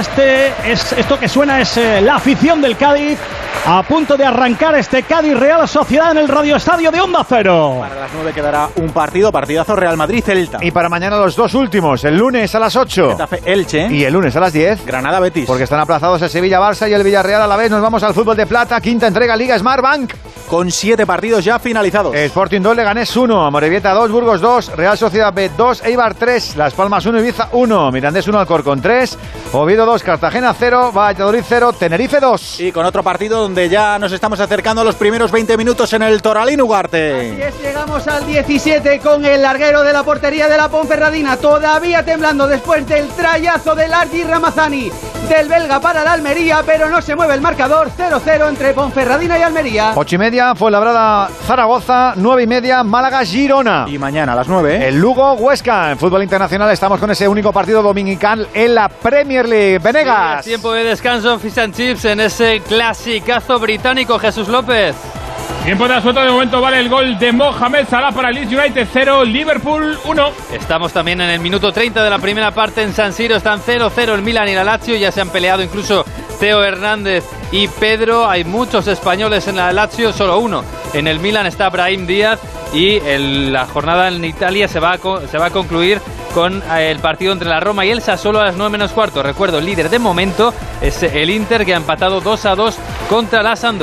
esto que suena es la afición del Cádiz, a punto de arrancar este Cádiz Real Sociedad en el Radio Estadio de Onda Cero. Para las 9 quedará un partidazo Real Madrid-Celta. Y para mañana los dos últimos, el lunes a las 8. Elche. Y el lunes a las 10. Granada-Betis. Porque están aplazados el Sevilla-Barça y el Villarreal a la vez. Nos vamos al fútbol de plata, quinta entrega Liga Smartbank. Con 7 partidos ya finalizados. Sporting 2, Leganés 1, Amorebieta 2, Burgos 2, Real Sociedad B 2, Eibar 3, Las Palmas 1, Ibiza 1, Mirandés 1, Alcorcón 3, Oviedo 2, Cartagena 0, Valladolid 0, Tenerife 2. Y con otro partido donde ya nos estamos acercando a los primeros 20 minutos en el Toralín Ugarte. Así es, llegamos al 17 con el larguero de la portería de la Ponferradina, todavía temblando después del trayazo del Argi Ramazani, del belga para la Almería, pero no se mueve el marcador, 0-0 entre Ponferradina y Almería. 8:30, Fuenlabrada Zaragoza, 9:30, Málaga Girona. Y mañana a las 9, el Lugo Huesca. En fútbol internacional estamos con ese único partido dominical en la Premier League. Venegas. Sí, tiempo de descanso, fish and chips en ese clasicazo británico. Jesús López. Tiempo de asueto, de momento vale el gol de Mohamed Salah para el Leeds United 0, Liverpool 1. Estamos también en el minuto 30 de la primera parte en San Siro, están 0-0 el Milan y la Lazio, ya se han peleado incluso Teo Hernández y Pedro, hay muchos españoles en la Lazio, solo uno. En el Milan está Brahim Díaz y la jornada en Italia se va a concluir con el partido entre la Roma y el Sassuolo a las 9:15. Recuerdo, el líder de momento es el Inter, que ha empatado 2-2 contra la Sampdoria.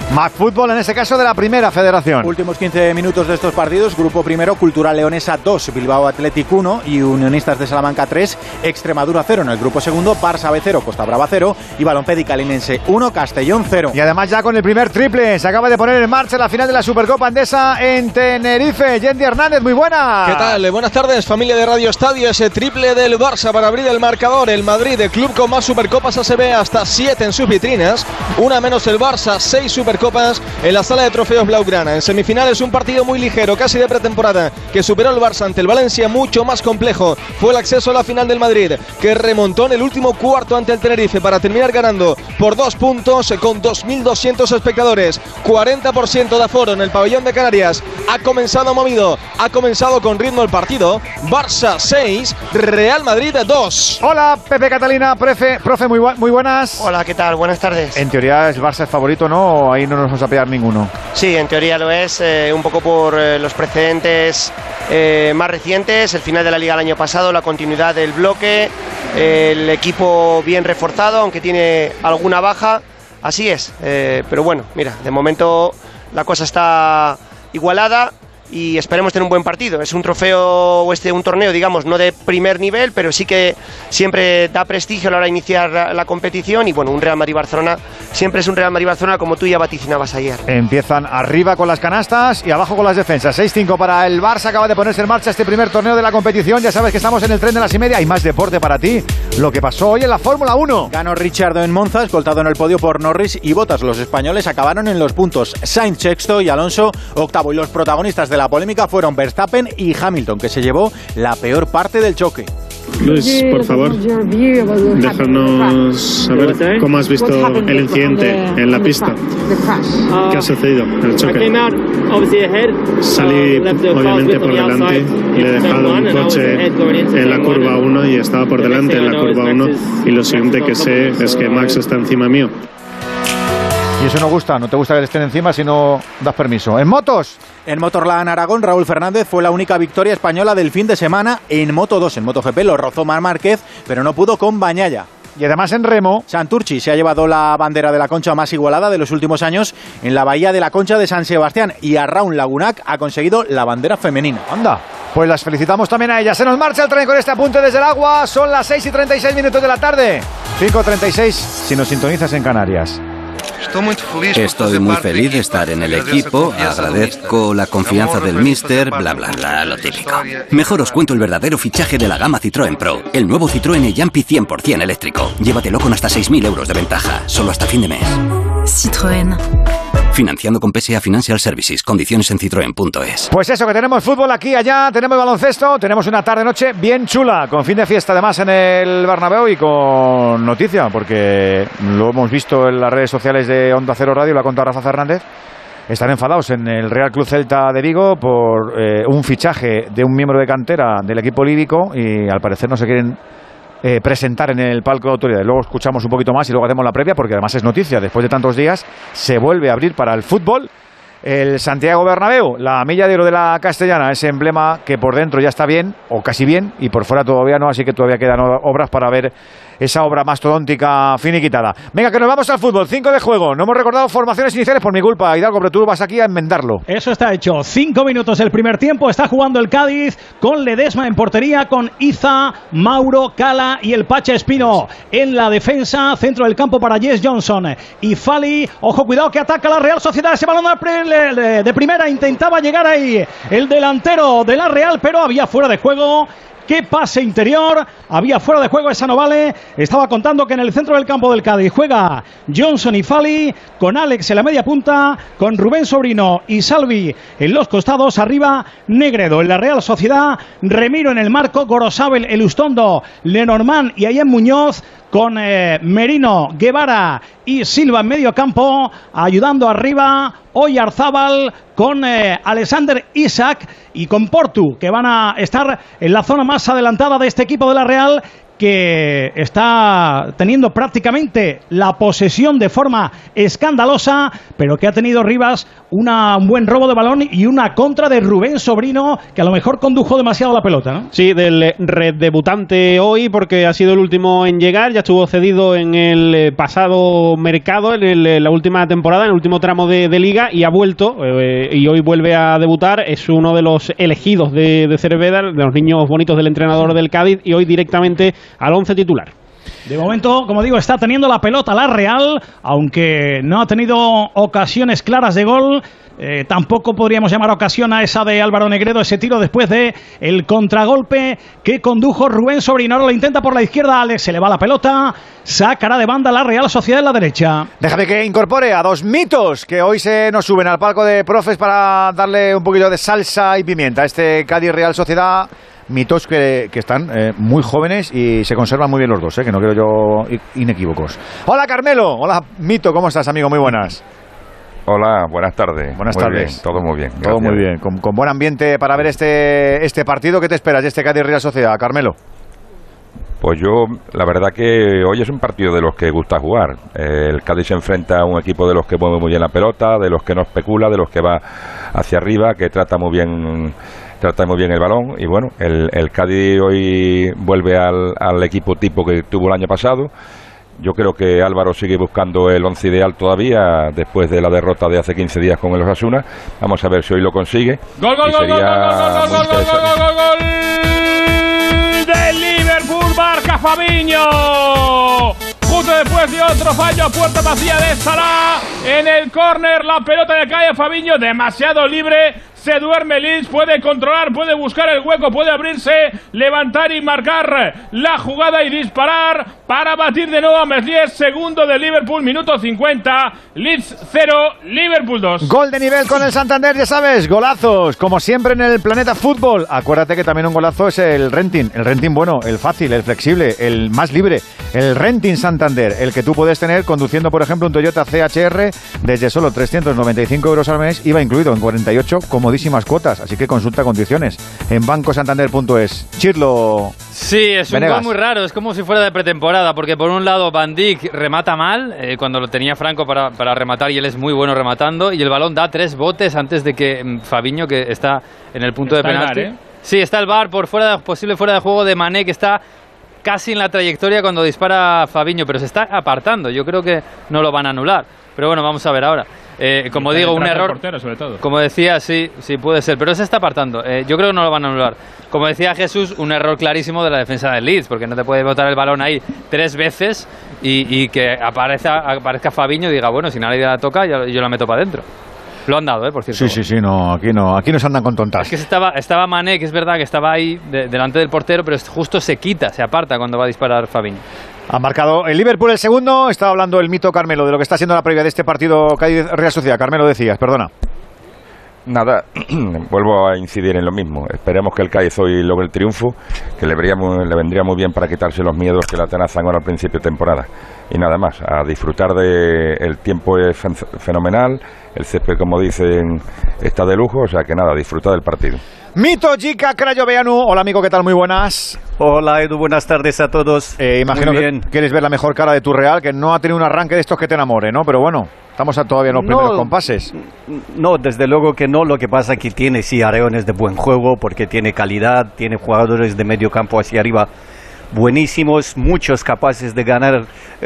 Más fútbol, en ese caso de la Primera Federación. Últimos 15 minutos de estos partidos. Grupo primero, Cultural Leonesa 2, Bilbao Athletic 1 y Unionistas de Salamanca 3, Extremadura 0. En el grupo segundo, Barça B 0, Costa Brava 0 y Balompédica Linense 1, Castellón 0. Y además ya con el primer triple se acaba de poner en marcha la final de la Supercopa Endesa en Tenerife. Yendi Hernández, muy buena. ¿Qué tal? Buenas tardes, familia de Radio Estadio. Ese triple del Barça para abrir el marcador. El Madrid, el club con más Supercopas ACB, hasta 7 en sus vitrinas. Una menos el Barça, 6 Supercopas en la sala de trofeos blaugrana. En semifinales un partido muy ligero, casi de pretemporada, que superó el Barça ante el Valencia, mucho más complejo. Fue el acceso a la final del Madrid, que remontó en el último cuarto ante el Tenerife para terminar ganando por 2 puntos con 2.200 espectadores. 40% de aforo en el pabellón de Canarias. Ha comenzado movido, ha comenzado con ritmo el partido. Barça 6, Real Madrid 2. Hola, Pepe Catalina, profe, muy buenas. Hola, ¿qué tal? Buenas tardes. En teoría el Barça es favorito, ¿no? Ahí no nos vamos a pillar ninguno. Sí, en teoría lo es, un poco por los precedentes más recientes, el final de la Liga el año pasado, la continuidad del bloque, el equipo bien reforzado, aunque tiene alguna baja, así es. Pero bueno, mira, de momento la cosa está igualada y esperemos tener un buen partido. Es un trofeo, un torneo, digamos, no de primer nivel, pero sí que siempre da prestigio a la hora de iniciar la competición. Y bueno, un Real Madrid-Barcelona siempre es un Real Madrid-Barcelona, como tú ya vaticinabas ayer. Empiezan arriba con las canastas y abajo con las defensas. 6-5 para el Barça. Acaba de ponerse en marcha este primer torneo de la competición. Ya sabes que estamos en el tren de las y media. Hay más deporte para ti. Lo que pasó hoy en la Fórmula 1. Ganó Ricciardo en Monza, escoltado en el podio por Norris y Bottas. Los españoles acabaron en los puntos. Sainz sexto y Alonso octavo. Y los protagonistas de la polémica fueron Verstappen y Hamilton, que se llevó la peor parte del choque. Luis, por favor, déjanos saber cómo has visto el incidente en la pista. ¿Qué ha sucedido en el choque? Salí obviamente por delante, le he dejado un coche en la curva 1 y estaba por delante en la curva 1 y lo siguiente que sé es que Max está encima mío. Y eso no gusta, no te gusta que le estén encima si no das permiso. ¿En motos? En Motorland Aragón, Raúl Fernández fue la única victoria española del fin de semana en Moto 2. En MotoGP lo rozó Marc Márquez, pero no pudo con Bañaya. Y además en remo, Santurchi se ha llevado la bandera de la Concha más igualada de los últimos años en la bahía de la Concha de San Sebastián. Y Arraun Lagunac ha conseguido la bandera femenina. Anda, pues las felicitamos también a ellas. Se nos marcha el tren con este apunte desde el agua. Son las 6:36 de la tarde. 5:36 si nos sintonizas en Canarias. Estoy muy feliz de estar en el equipo, agradezco la confianza del míster, bla bla bla, lo típico. Mejor os cuento el verdadero fichaje de la gama Citroën Pro, el nuevo Citroën e-Jumpy 100% eléctrico. Llévatelo con hasta 6.000 euros de ventaja, solo hasta fin de mes. Citroën. Financiando con PSA Financial Services. Condiciones en citroen.es. Pues eso, que tenemos fútbol aquí, allá, tenemos baloncesto, tenemos una tarde-noche bien chula, con fin de fiesta además en el Bernabéu y con noticia, porque lo hemos visto en las redes sociales de Onda Cero Radio, lo ha contado Rafa Fernández. Están enfadados en el Real Club Celta de Vigo por un fichaje de un miembro de cantera del equipo líbico y al parecer no se quieren presentar en el palco de autoridades. Luego escuchamos un poquito más y luego hacemos la previa, porque además es noticia. Después de tantos días se vuelve a abrir para el fútbol el Santiago Bernabéu, la milla de oro de la Castellana, ese emblema que por dentro ya está bien, o casi bien, y por fuera todavía no, así que todavía quedan obras para ver esa obra mastodóntica finiquitada. Venga, que nos vamos al fútbol. 5 de juego. No hemos recordado formaciones iniciales por mi culpa, Hidalgo, pero tú vas aquí a enmendarlo. Eso está hecho. 5 minutos el primer tiempo. Está jugando el Cádiz con Ledesma en portería, con Iza, Mauro, Cala y el Pacha Espino en la defensa. Centro del campo para Jess Johnson y Fali. Ojo, cuidado que ataca la Real Sociedad. Ese balón de primera intentaba llegar ahí el delantero de la Real, pero había fuera de juego. ¡Qué pase interior! Había fuera de juego, esa no vale. Estaba contando que en el centro del campo del Cádiz juega Johnson y Fali, con Alex en la media punta, con Rubén Sobrino y Salvi en los costados. Arriba Negredo en la Real Sociedad, Remiro en el marco, Gorosabel, Elustondo, Lenormand y Ayem Muñoz, con Merino, Guevara y Silva en medio campo, ayudando arriba Oyarzábal con Alexander Isak y con Portu, que van a estar en la zona más adelantada de este equipo de la Real, que está teniendo prácticamente la posesión de forma escandalosa, pero que ha tenido Rivas un buen robo de balón y una contra de Rubén Sobrino, que a lo mejor condujo demasiado la pelota, ¿no? Sí, del debutante hoy, porque ha sido el último en llegar, ya estuvo cedido en el pasado mercado, en la última temporada, en el último tramo de Liga, y ha vuelto, y hoy vuelve a debutar. Es uno de los elegidos de Cerveda, de los niños bonitos del entrenador del Cádiz, y hoy directamente al 11 titular. De momento, como digo, está teniendo la pelota la Real, aunque no ha tenido ocasiones claras de gol. Tampoco podríamos llamar ocasión a esa de Álvaro Negredo, ese tiro después de el contragolpe que condujo Rubén Sobrino. Ahora lo intenta por la izquierda Alex, se le va la pelota, sacará de banda la Real Sociedad en la derecha. Déjame que incorpore a dos mitos que hoy se nos suben al palco de profes para darle un poquito de salsa y pimienta a este Cádiz Real Sociedad. Mitos que están muy jóvenes y se conservan muy bien los dos, que no creo yo inequívocos. Hola Carmelo, hola Mito, ¿cómo estás, amigo? Muy buenas. Hola, buenas tardes. Buenas muy tardes. Bien, todo muy bien. Gracias. Todo muy bien, con buen ambiente para ver este partido. ¿Qué te esperas de este Cádiz Real Sociedad, Carmelo? Pues yo, la verdad que hoy es un partido de los que gusta jugar. El Cádiz se enfrenta a un equipo de los que mueve muy bien la pelota, de los que no especula, de los que va hacia arriba, que trata muy bien el balón. Y bueno, el Cádiz hoy vuelve al equipo tipo que tuvo el año pasado. Yo creo que Álvaro sigue buscando el once ideal todavía después de la derrota de hace 15 días con el Osasuna. Vamos a ver si hoy lo consigue. ¡Gol del Liverpool! ¡Marca Fabinho! Justo después de otro fallo a puerta vacía de Salah en el córner, la pelota le cae a Fabinho, demasiado libre. Se duerme Leeds, puede controlar, puede buscar el hueco, puede abrirse, levantar y marcar la jugada y disparar para batir de nuevo a Meslier. Segundo de Liverpool, minuto 50, Leeds 0, Liverpool 2. Gol de nivel con el Santander, ya sabes, golazos, como siempre en el Planeta Fútbol. Acuérdate que también un golazo es el renting bueno, el fácil, el flexible, el más libre, el renting Santander, el que tú puedes tener conduciendo, por ejemplo, un Toyota CHR desde solo 395 euros al mes, IVA incluido en 48 comodísimas cuotas, así que consulta condiciones en bancosantander.es. Chirlo. Sí, es un gol muy raro, es como si fuera de pretemporada, porque por un lado Van Dijk remata mal, cuando lo tenía Franco para rematar, y él es muy bueno rematando, y el balón da 3 botes antes de que Fabinho, que está en el punto de penalti. Sí, está el VAR por posible fuera de juego de Mané, que está casi en la trayectoria cuando dispara Fabinho, pero se está apartando. Yo creo que no lo van a anular. Pero bueno, vamos a ver ahora. Como digo, un error. Portero, sobre todo. Como decía, sí puede ser, pero se está apartando. Yo creo que no lo van a anular. Como decía Jesús, un error clarísimo de la defensa del Leeds, porque no te puede botar el balón ahí 3 veces y que aparezca Fabinho y diga, bueno, si nadie la toca, yo la meto para adentro. Lo han dado, por cierto. Sí, no, aquí no se andan con tontas. Es que estaba Mané, que es verdad que estaba ahí delante del portero, pero justo se aparta cuando va a disparar Fabinho. Ha marcado el Liverpool el segundo. Estaba hablando el Mito Carmelo de lo que está siendo la previa de este partido Cádiz Real Sociedad. Carmelo, decías, perdona. Nada, vuelvo a incidir en lo mismo. Esperemos que el Cádiz hoy logre el triunfo, que le vendría muy bien para quitarse los miedos que la atenazan ahora al principio de temporada. Y nada más, a disfrutar el tiempo es fenomenal, el césped, como dicen, está de lujo, o sea que nada, disfrutar del partido. Mito Jica Crayoveanu. Hola amigo, ¿qué tal? Muy buenas. Hola Edu, buenas tardes a todos. Imagino que quieres ver la mejor cara de tu Real, que no ha tenido un arranque de estos que te enamore, ¿no? Pero bueno, estamos todavía en los primeros compases. No, desde luego que no. Lo que pasa es que tiene areones de buen juego, porque tiene calidad, tiene jugadores de medio campo hacia arriba buenísimos, muchos capaces de ganar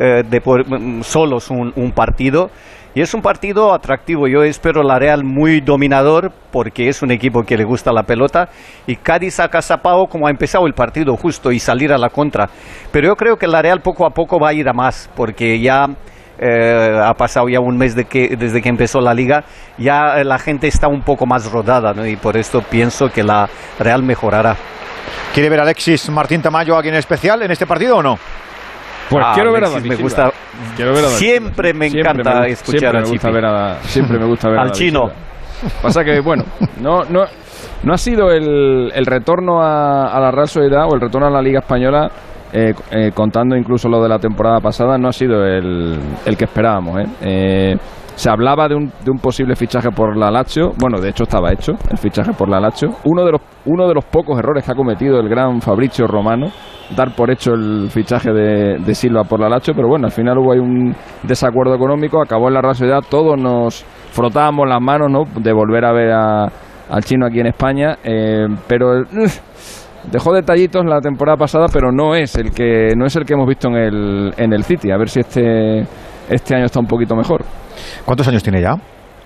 solos un partido. Y es un partido atractivo. Yo espero la Real muy dominador, porque es un equipo que le gusta la pelota, y Cádiz ha cazapao como ha empezado el partido justo y salir a la contra. Pero yo creo que la Real poco a poco va a ir a más, porque ya ha pasado ya un mes desde que empezó la Liga, ya la gente está un poco más rodada, ¿no? Y por esto pienso que la Real mejorará. ¿Quiere ver a Alexis Martín Tamayo aquí en especial en este partido o no? Pues quiero ver a Dani. Me gusta. Siempre me encanta escuchar a Chipi. Siempre me gusta ver al chino. Pasa que, bueno, no ha sido el retorno a la Real Sociedad o el retorno a la Liga Española, contando incluso lo de la temporada pasada, no ha sido el que esperábamos. Se hablaba de un posible fichaje por la Lazio. Bueno, de hecho estaba hecho el fichaje por la Lazio. Uno de los pocos errores que ha cometido el gran Fabrizio Romano dar por hecho el fichaje de Silva por la Lazio, pero bueno, al final hubo ahí un desacuerdo económico, acabó en la Real Sociedad, todos nos frotábamos las manos, ¿no?, de volver a ver al chino aquí en España, pero dejó detallitos la temporada pasada, pero no es el que hemos visto en el City. A ver si este año está un poquito mejor. ¿Cuántos años tiene ya?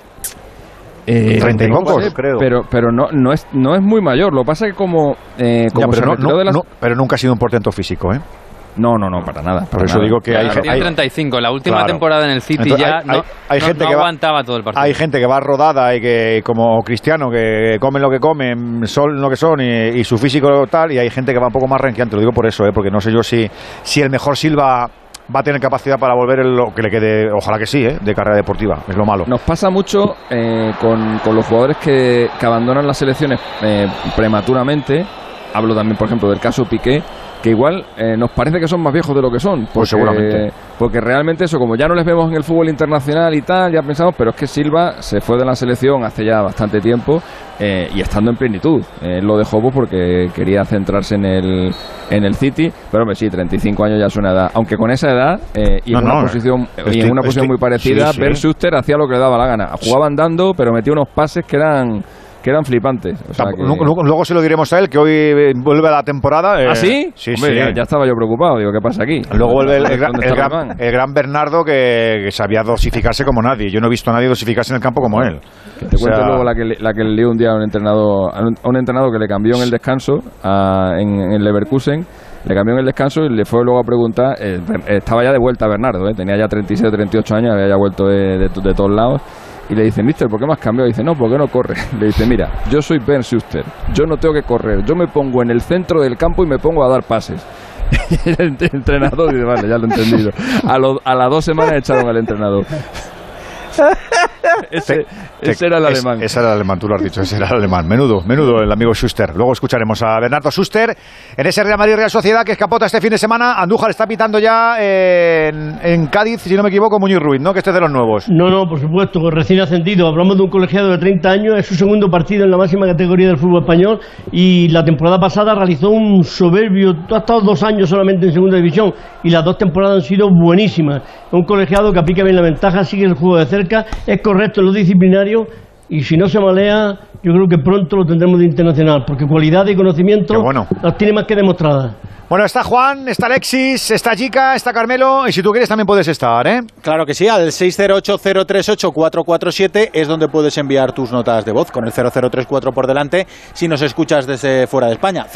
30 y pocos, creo. Pero no es muy mayor. Lo que pasa es que como pero nunca ha sido un portento físico, ¿eh? No, para nada. Por eso digo que tiene 35. La última temporada en el City. Entonces, hay gente que aguantaba todo el partido. Hay gente que va rodada y que, como Cristiano, que comen lo que comen, son lo que son y su físico tal, y hay gente que va un poco más renqueante. Lo digo por eso, porque no sé yo si el mejor Silva va a tener capacidad para volver lo que le quede, ojalá que sí, de carrera deportiva. Es lo malo. Nos pasa mucho con los jugadores que abandonan las selecciones prematuramente. Hablo también, por ejemplo, del caso Piqué, que igual nos parece que son más viejos de lo que son. Pues seguramente. Porque realmente eso, como ya no les vemos en el fútbol internacional y tal, ya pensamos, pero es que Silva se fue de la selección hace ya bastante tiempo y estando en plenitud. Él lo dejó porque quería centrarse en el City, pero hombre, sí, 35 años ya es una edad. Aunque con esa edad en una posición muy parecida, sí. Bernd Schuster hacía lo que le daba la gana. Jugaba andando, pero metía unos pases que eran flipantes. O sea luego se lo diremos a él, que hoy vuelve a la temporada. ¿Ah, sí? Sí, hombre, sí. Ya estaba yo preocupado. Digo, ¿qué pasa aquí? Luego vuelve el gran Bernardo, que sabía dosificarse como nadie. Yo no he visto a nadie dosificarse en el campo como él. Que te cuento luego la que le dio un día a un entrenador que le cambió en el descanso en Leverkusen. Le cambió en el descanso y le fue luego a preguntar. Estaba ya de vuelta Bernardo, tenía ya 37, 38 años, había ya vuelto de todos lados. Y le dice, mister, ¿por qué me has cambiado? Y dice, no, ¿por qué no corre? Le dice, mira, yo soy Bernd Schuster, yo no tengo que correr, yo me pongo en el centro del campo y me pongo a dar pases. Y el entrenador dice, vale, ya lo he entendido. A las 2 semanas echaron al entrenador. Ese era el alemán. Ese era el alemán, tú lo has dicho, ese era el alemán. Menudo el amigo Schuster. Luego escucharemos a Bernardo Schuster en ese Real Madrid Real Sociedad que escapota este fin de semana. Andújar está pitando ya en Cádiz, si no me equivoco, Muñiz Ruiz, ¿no? Que este es de los nuevos. No, por supuesto, recién ascendido. Hablamos de un colegiado de 30 años, es su segundo partido en la máxima categoría del fútbol español y la temporada pasada realizó un soberbio, ha estado 2 años solamente en segunda división y las 2 temporadas han sido buenísimas. Un colegiado que aplica bien la ventaja, sigue el juego de cerca, es correcto en lo disciplinario y si no se malea, yo creo que pronto lo tendremos de internacional, porque cualidad y conocimiento las tiene más que demostradas. Bueno, está Juan, está Alexis, está Chica, está Carmelo, y si tú quieres también puedes estar, ¿eh? Claro que sí, al 608-038-447 es donde puedes enviar tus notas de voz, con el 0034 por delante, si nos escuchas desde fuera de España.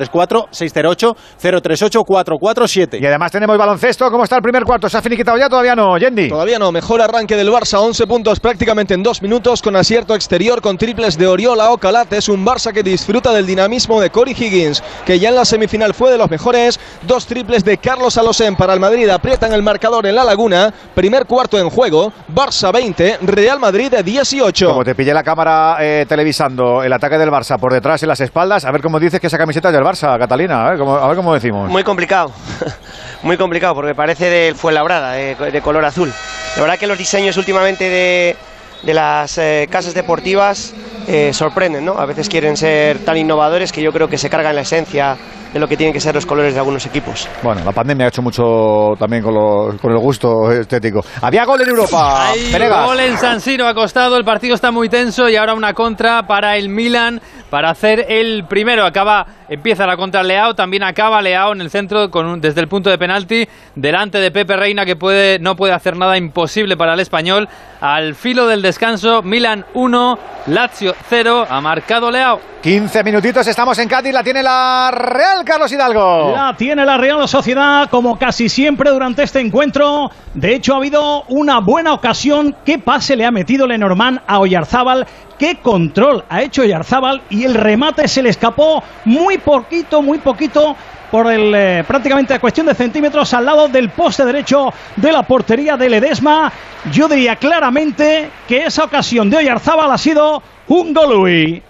0034-608-038-447. Y además tenemos baloncesto. ¿Cómo está el primer cuarto? ¿Se ha finiquitado ya? Todavía no, Yendi. Todavía no, mejor arranque del Barça, 11 puntos prácticamente en 2 minutos, con acierto exterior, con triples de Oriola o Calat. Es un Barça que disfruta del dinamismo de Corey Higgins, que ya en la semifinal fue de los mejores. 2 triples de Carlos Alocén para el Madrid, aprietan el marcador en la Laguna. Primer cuarto en juego, Barça 20, Real Madrid 18. Como te pille la cámara televisando el ataque del Barça por detrás y las espaldas, a ver cómo dices que esa camiseta es del Barça, Catalina, a ver cómo decimos. Muy complicado, muy complicado, porque parece del Fuenlabrada, de color azul. La verdad que los diseños últimamente de las casas deportivas sorprenden, ¿no? A veces quieren ser tan innovadores que yo creo que se cargan la esencia de lo que tienen que ser los colores de algunos equipos. Bueno, la pandemia ha hecho mucho también con el gusto estético. Había gol en Europa. Hay gol en San Siro, ha costado, el partido está muy tenso y ahora una contra para el Milan para hacer el primero. Empieza la contra Leao, también acaba Leao en el centro desde el punto de penalti, delante de Pepe Reina, que no puede hacer nada, imposible para el español. Al filo del descanso, Milan 1, Lazio 0, ha marcado Leao. 15 minutitos, estamos en Cádiz, la tiene la Real, Carlos Hidalgo. La tiene la Real Sociedad, como casi siempre durante este encuentro. De hecho, ha habido una buena ocasión. ¿Qué pase le ha metido Lenormand a Oyarzábal? ¿Qué control ha hecho Oyarzábal? Y el remate se le escapó muy poquito por prácticamente a cuestión de centímetros al lado del poste derecho de la portería de Ledesma. Yo diría claramente que esa ocasión de Oyarzábal ha sido un golui.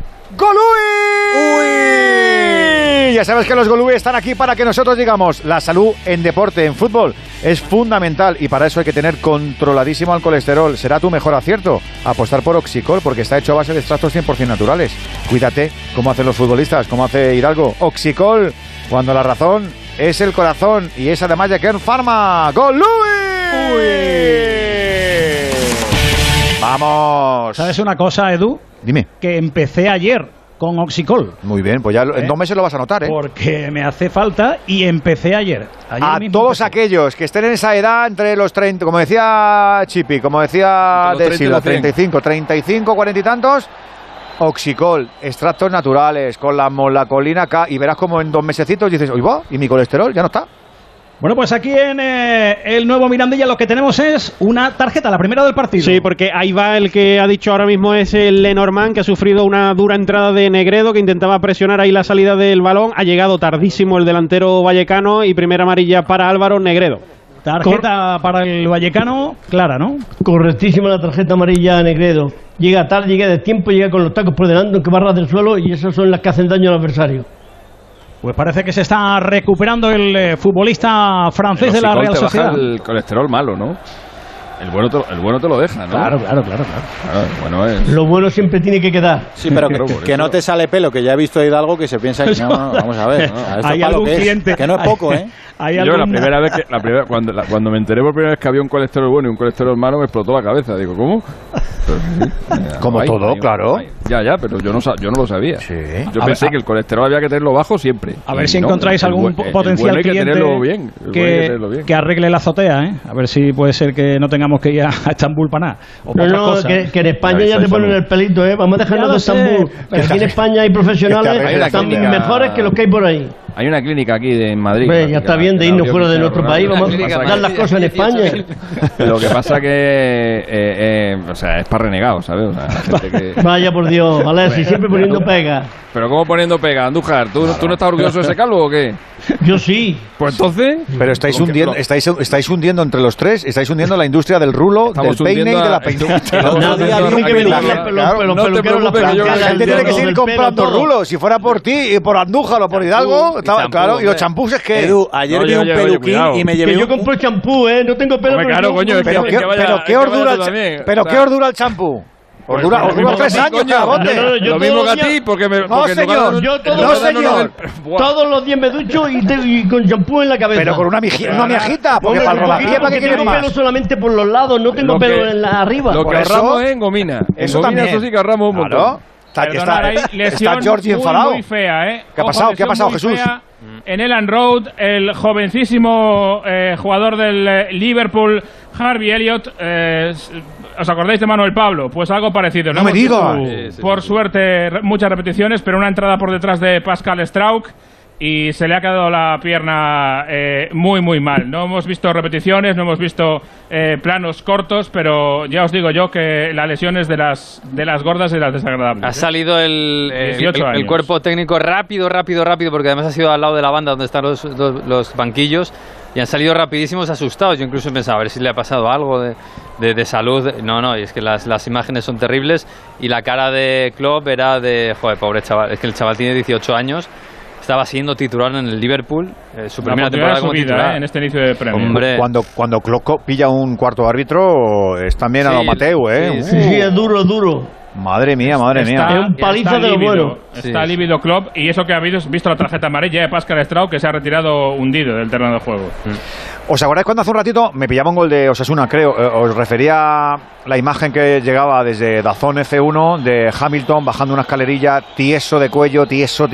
¡Golui! Ya sabes que los golui están aquí para que nosotros digamos, la salud en deporte, en fútbol, es fundamental y para eso hay que tener controladísimo el colesterol. Será tu mejor acierto apostar por Oxicol, porque está hecho a base de extractos 100% naturales. Cuídate, como hacen los futbolistas, como hace Hidalgo. Oxicol, Cuando la razón es el corazón y es además de Kern Pharma. ¡Gol Luis! ¡Vamos! ¿Sabes una cosa, Edu? Dime. Que empecé ayer con Oxicol. Muy bien, pues ya en 2 meses lo vas a notar, ¿eh? Porque me hace falta y empecé ayer. A todos aquellos que estén en esa edad entre los 30, como decía Chipi, como decía Desi, los 35, 40 y tantos, Oxicol, extractos naturales, con la molacolina K, y verás como en 2 mesecitos dices, ¡uy, va! ¿Y mi colesterol? Ya no está. Bueno, pues aquí en el nuevo Mirandilla lo que tenemos es una tarjeta, la primera del partido. Sí, porque ahí va el que ha dicho ahora mismo es el Lenormand, que ha sufrido una dura entrada de Negredo, que intentaba presionar ahí la salida del balón. Ha llegado tardísimo el delantero vallecano y primera amarilla para Álvaro Negredo. Tarjeta para el vallecano, clara, ¿no? Correctísima la tarjeta amarilla a Negredo. Llega tarde, llega de tiempo, llega con los tacos por delante, aunque barras del suelo, y esas son las que hacen daño al adversario. Pues parece que se está recuperando el futbolista francés de la Real Sociedad. Baja el colesterol malo, ¿no? El bueno te lo deja, ¿no? Claro. Bueno, lo bueno siempre tiene que quedar. Sí, pero que no te sale pelo, que ya he visto a Hidalgo que se piensa que no, vamos a ver, ¿no? Hay algún cliente que no es poco, ¿eh? Yo la primera vez cuando me enteré por primera vez que había un colesterol bueno y un colesterol malo, me explotó la cabeza. Digo, ¿cómo? Como todo, claro. Ya, pero yo no lo sabía. Sí. Yo pensé que el colesterol había que tenerlo bajo siempre. A ver si encontráis algún potencial cliente que arregle la azotea, ¿eh? A ver si puede ser que no tengamos que ir a Estambul para nada. Que en España ya te ponen el pelito, ¿eh? Vamos a dejarnos de Estambul. Que aquí en España hay profesionales también mejores que los que hay por ahí. Hay una clínica aquí en Madrid. Ya está bien de irnos fuera de nuestro país, vamos a sacar las cosas en España. Lo que pasa que o sea, es para renegados, ¿sabes? O sea, gente que... Vaya por Dios, Alexis, siempre poniendo pega. Pero ¿cómo poniendo pega? Andújar, ¿tú no estás orgulloso de ese calvo o qué? Yo sí. Pues entonces... Pero estáis hundiendo entre los tres, estáis hundiendo la industria del rulo, del peine y de la peineta. Nadie ha dicho que venimos los peluqueros, las plantas. La gente tiene que seguir comprando rulos. Si fuera por ti, por Andújar o por Hidalgo, claro, y los champús es que... Edu, ayer vi un peluquín y me llevé... Que yo compro champú, no tengo pelo. Claro, coño, pero qué ordura el champú. Ordura 3 años, cabote. Lo mismo que a ti, porque no, señor. Yo todos los días me ducho y con champú en la cabeza. Pero con una miajita, porque para el rodajillo, ¿para qué quieres más? Tengo pelo solamente por los lados, no tengo pelo en la arriba. Lo que ahorramos es en gomina. Eso también. Eso sí que ahorramos un montón. Está Georgie enfadado. Muy fea, ¿eh? ¿Qué ha pasado, Jesús? En Elland Road, el jovencísimo jugador del Liverpool, Harvey Elliott, ¿os acordáis de Manuel Pablo? Pues algo parecido. No me digas. Por suerte, muchas repeticiones, pero una entrada por detrás de Pascal Strauch y se le ha quedado la pierna muy mal. No hemos visto repeticiones, no hemos visto planos cortos, pero ya os digo yo que la lesión es de las gordas y las desagradables. Ha salido el cuerpo técnico rápido, porque además ha sido al lado de la banda donde están los banquillos, y han salido rapidísimos asustados. Yo incluso pensaba a ver si le ha pasado algo de salud. No, y es que las imágenes son terribles, y la cara de Klopp era de, joder, pobre chaval, es que el chaval tiene 18 años. Estaba siendo titular en el Liverpool, su primera temporada como titular. En este inicio de Premier. Hombre. Cuando Klopp pilla un cuarto árbitro, es también a lo Mateu, ¿eh? Sí, es duro. Madre mía. Es un paliza de lo bueno. Está lívido Klopp, y eso que habéis visto la tarjeta amarilla de Pascal Strauch, que se ha retirado hundido del terreno de juego. ¿Os acordáis cuando hace un ratito me pillaba un gol de Osasuna, creo? Os refería a la imagen que llegaba desde DAZN F1 de Hamilton bajando una escalerilla, tieso de cuello, tieso.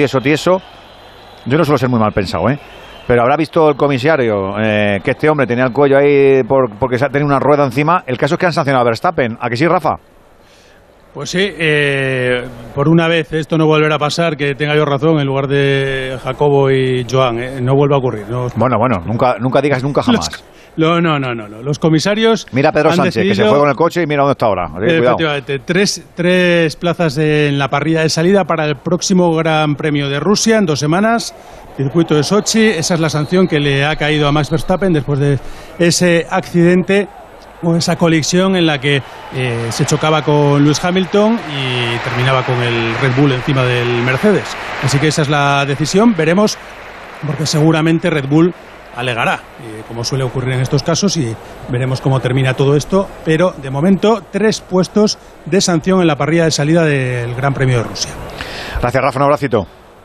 Yo no suelo ser muy mal pensado, pero habrá visto el comisario que este hombre tenía el cuello ahí porque tenía una rueda encima. El caso es que han sancionado a Verstappen. ¿A que sí, Rafa? Pues sí, por una vez esto no volverá a pasar, que tenga yo razón en lugar de Jacobo y Joan, no vuelve a ocurrir. No. Bueno, nunca digas nunca jamás. No. Los comisarios. Mira a Pedro Sánchez, que se fue con el coche y mira dónde está ahora. Efectivamente, tres plazas en la parrilla de salida para el próximo Gran Premio de Rusia en 2 semanas. Circuito de Sochi, esa es la sanción que le ha caído a Max Verstappen después de ese accidente o esa colisión en la que se chocaba con Lewis Hamilton y terminaba con el Red Bull encima del Mercedes. Así que esa es la decisión. Veremos, porque seguramente Red Bull alegará, como suele ocurrir en estos casos, y veremos cómo termina todo esto. Pero de momento 3 puestos de sanción en la parrilla de salida del Gran Premio de Rusia. Gracias, Rafa, un abracito.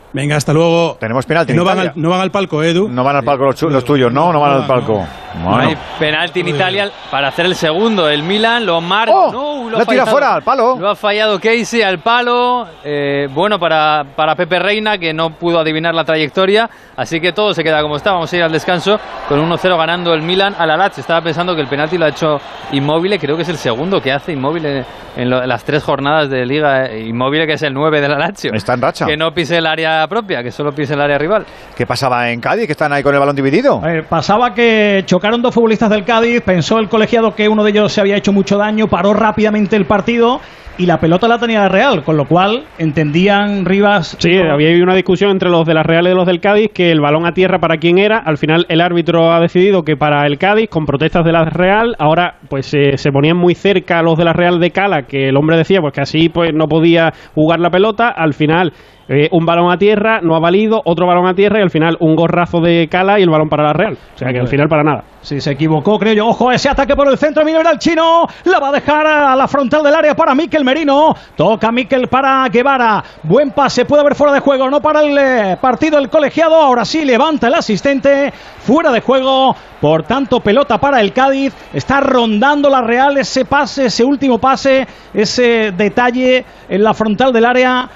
Venga, hasta luego. Tenemos penalti. No van al palco, Edu. No van al palco los tuyos, no van al palco. No hay penalti en Italia para hacer el segundo. El Milan lo marca. Lo tira fuera, al palo. Lo ha fallado Casey al palo. Bueno, para Pepe Reina, que no pudo adivinar la trayectoria. Así que todo se queda como está. Vamos a ir al descanso con 1-0 ganando el Milan a la Lazio. Estaba pensando que el penalti lo ha hecho Immobile. Creo que es el segundo que hace Immobile en las 3 jornadas de Liga. Immobile, que es el 9 de la Lazio. Está en racha. Que no pise el área propia, que solo pise el área rival. ¿Qué pasaba en Cádiz, que están ahí con el balón dividido? Pasaba que chocaron 2 futbolistas del Cádiz, pensó el colegiado que uno de ellos se había hecho mucho daño, paró rápidamente el partido y la pelota la tenía la Real, con lo cual entendían Rivas... Sí, había una discusión entre los de la Real y los del Cádiz, que el balón a tierra para quién era. Al final el árbitro ha decidido que para el Cádiz, con protestas de la Real. Ahora pues se ponían muy cerca los de la Real de Cala, que el hombre decía pues que así pues no podía jugar la pelota. Al final un balón a tierra no ha valido, otro balón a tierra y al final un gorrazo de Cala y el balón para la Real. O sea que al final para nada. Sí, se equivocó, creo yo. Ojo, ese ataque por el centro, mira el chino, la va a dejar a la frontal del área para Mikel Merino. Toca Mikel para Guevara. Buen pase, puede haber fuera de juego, no para el partido el colegiado. Ahora sí levanta el asistente, fuera de juego. Por tanto, pelota para el Cádiz. Está rondando la Real ese pase, ese último pase, ese detalle en la frontal del área.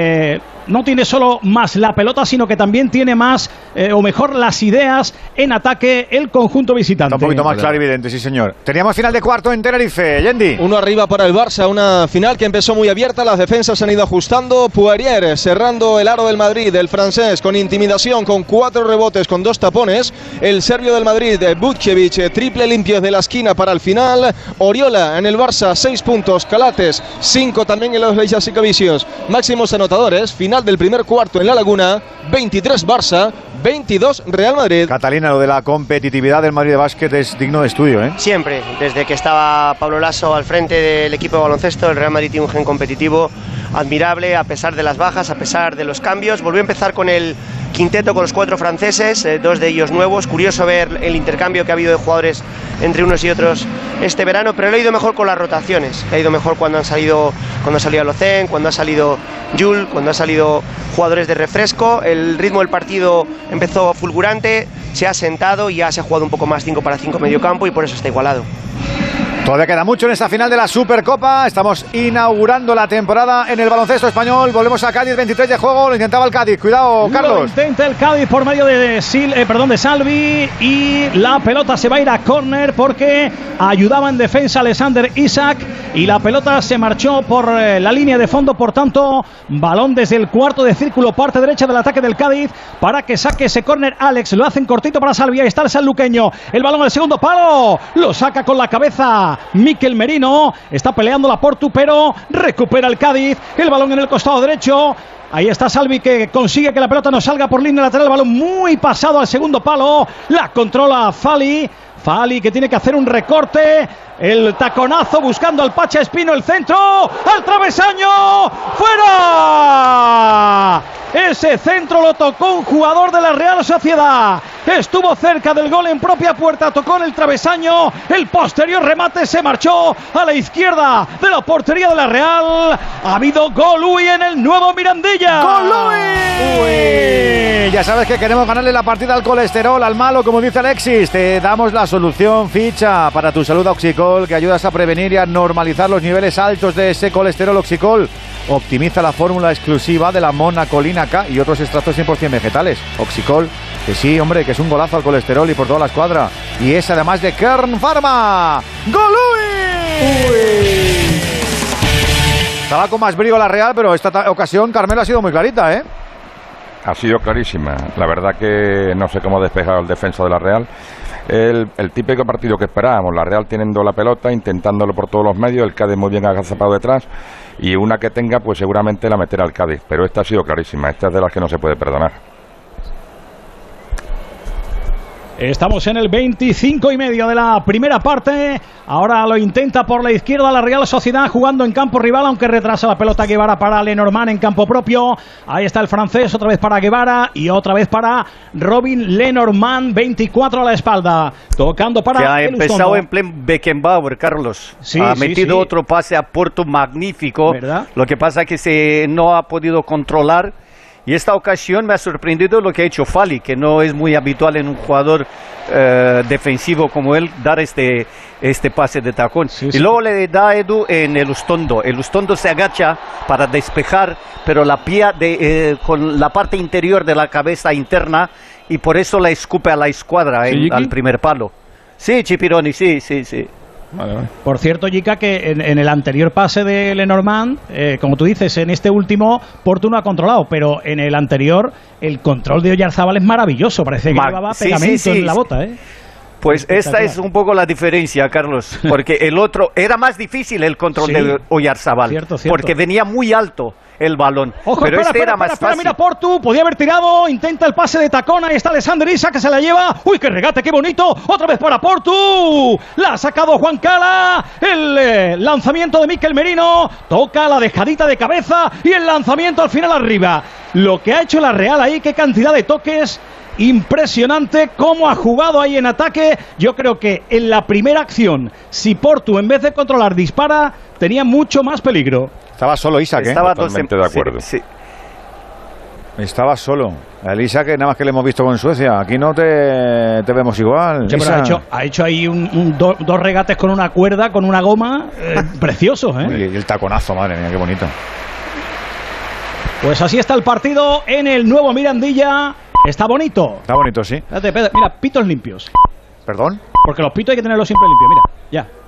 No tiene solo más la pelota, sino que también tiene más o mejor las ideas en ataque el conjunto visitante. Está un poquito más claro y evidente, sí señor. Teníamos final de cuarto en Tenerife, Yendi. 1 arriba para el Barça, una final que empezó muy abierta, las defensas se han ido ajustando. Poirier cerrando el aro del Madrid, el francés con intimidación, con 4 rebotes, con 2 tapones. El serbio del Madrid, Butkevic, triple limpio de la esquina para el final. Oriola en el Barça, 6 puntos, Calates 5 también en los Leijasicovicios. Máximos anotadores, final del primer cuarto en La Laguna, 23 Barça, 22 Real Madrid. Catalina, lo de la competitividad del Madrid de básquet es digno de estudio, ¿eh? Siempre, desde que estaba Pablo Lasso al frente del equipo de baloncesto, el Real Madrid tiene un gen competitivo admirable, a pesar de las bajas, a pesar de los cambios. Volvió a empezar con el quinteto con los 4 franceses, 2 de ellos nuevos. Curioso ver el intercambio que ha habido de jugadores entre unos y otros este verano, pero le ha ido mejor con las rotaciones. Le ha ido mejor cuando ha salido Locen, cuando ha salido Jules, cuando ha salido jugadores de refresco. El ritmo del partido empezó fulgurante, se ha sentado y ya se ha jugado un poco más 5 para 5 medio campo y por eso está igualado. Todavía queda mucho en esta final de la Supercopa. Estamos inaugurando la temporada en el baloncesto español. Volvemos a Cádiz, 23 de juego. Lo intentaba el Cádiz. Cuidado, Carlos. Lo intenta el Cádiz por medio de Salvi. Y la pelota se va a ir a córner porque ayudaba en defensa Alexander Isak. Y la pelota se marchó por la línea de fondo. Por tanto, balón desde el cuarto de círculo, parte derecha del ataque del Cádiz, para que saque ese córner Alex. Lo hacen cortito para Salvi. Ahí está el sanluqueño. El balón al segundo palo. Lo saca con la cabeza Mikel Merino, está peleando la Portu, pero recupera el Cádiz, el balón en el costado derecho. Ahí está Salvi, que consigue que la pelota no salga por línea lateral, el balón muy pasado al segundo palo, la controla Fali, que tiene que hacer un recorte, el taconazo buscando al Pacha Espino, el centro, al travesaño, ¡fuera! Ese centro lo tocó un jugador de la Real Sociedad, estuvo cerca del gol en propia puerta, tocó en el travesaño, el posterior remate se marchó a la izquierda de la portería de la Real. Ha habido gol en el nuevo Mirandilla. ¡Gol! Ya sabes que queremos ganarle la partida al colesterol, al malo, como dice Alexis. Te damos la solución, ficha para tu salud Oxicol, que ayudas a prevenir y a normalizar los niveles altos de ese colesterol. Oxicol optimiza la fórmula exclusiva de la monacolina K y otros extractos 100% vegetales. Oxicol, que sí, hombre, que es un golazo al colesterol y por toda la escuadra. Y es además de Kern Pharma. ¡Golui! Estaba con más brío la Real, pero esta ocasión, Carmelo, ha sido muy clarita, ¿eh? Ha sido clarísima. La verdad que no sé cómo despejar el defensa de la Real. El típico partido que esperábamos, la Real teniendo la pelota, intentándolo por todos los medios, el Cádiz muy bien agazapado detrás, y una que tenga, pues seguramente la meterá al Cádiz, pero esta ha sido clarísima, esta es de las que no se puede perdonar. Estamos en el 25 y medio de la primera parte. Ahora lo intenta por la izquierda la Real Sociedad, jugando en campo rival, aunque retrasa la pelota Guevara para Lenormand en campo propio. Ahí está el francés, otra vez para Guevara y otra vez para Robin Lenormand, 24 a la espalda, tocando para que ha el empezado Ustondo. en pleno Beckenbauer, Carlos. Sí, ha sí, metido sí. otro pase a Porto magnífico. ¿Verdad? Lo que pasa es que no ha podido controlar Y esta ocasión me ha sorprendido lo que ha hecho Fali, que no es muy habitual en un jugador defensivo como él dar este pase de tacón. Y luego le da a Edu en el Ustondo. El Ustondo se agacha para despejar, pero la pía con la parte interior de la cabeza interna, y por eso la escupe a la escuadra al primer palo. Sí, Chipironi, sí. Vale. Por cierto, Jica, que en el anterior pase de Lenormand, como tú dices, en este último Portu no ha controlado, pero en el anterior el control de Oyarzábal es maravilloso, parece que llevaba pegamento en la bota, ¿eh? Pues esta es un poco la diferencia, Carlos, porque el otro era más difícil el control de Oyarzábal, porque venía muy alto el balón. Ojo, pero espera, era más fácil. Mira, Portu, podía haber tirado, intenta el pase de tacón, ahí está Alexander Isak que se la lleva. ¡Uy, qué regate, qué bonito! Otra vez para Portu. La ha sacado Juan Cala. El lanzamiento de Mikel Merino. Toca la dejadita de cabeza y el lanzamiento al final arriba. Lo que ha hecho la Real ahí, qué cantidad de toques. Impresionante cómo ha jugado ahí en ataque. Yo creo que en la primera acción, si Portu en vez de controlar dispara, tenía mucho más peligro. Estaba solo Isak, ¿eh? Estaba totalmente de acuerdo. Sí. Estaba solo. El Isak, nada más que le hemos visto con Suecia. Aquí no te vemos igual. Sí, pero ha hecho ahí dos regates con una cuerda, con una goma, preciosos, ¿eh? Y el taconazo, madre mía, qué bonito. Pues así está el partido en el nuevo Mirandilla. Está bonito. Está bonito, sí. Espérate, mira, pitos limpios. ¿Perdón? Porque los pitos hay que tenerlos siempre limpios, mira, ya.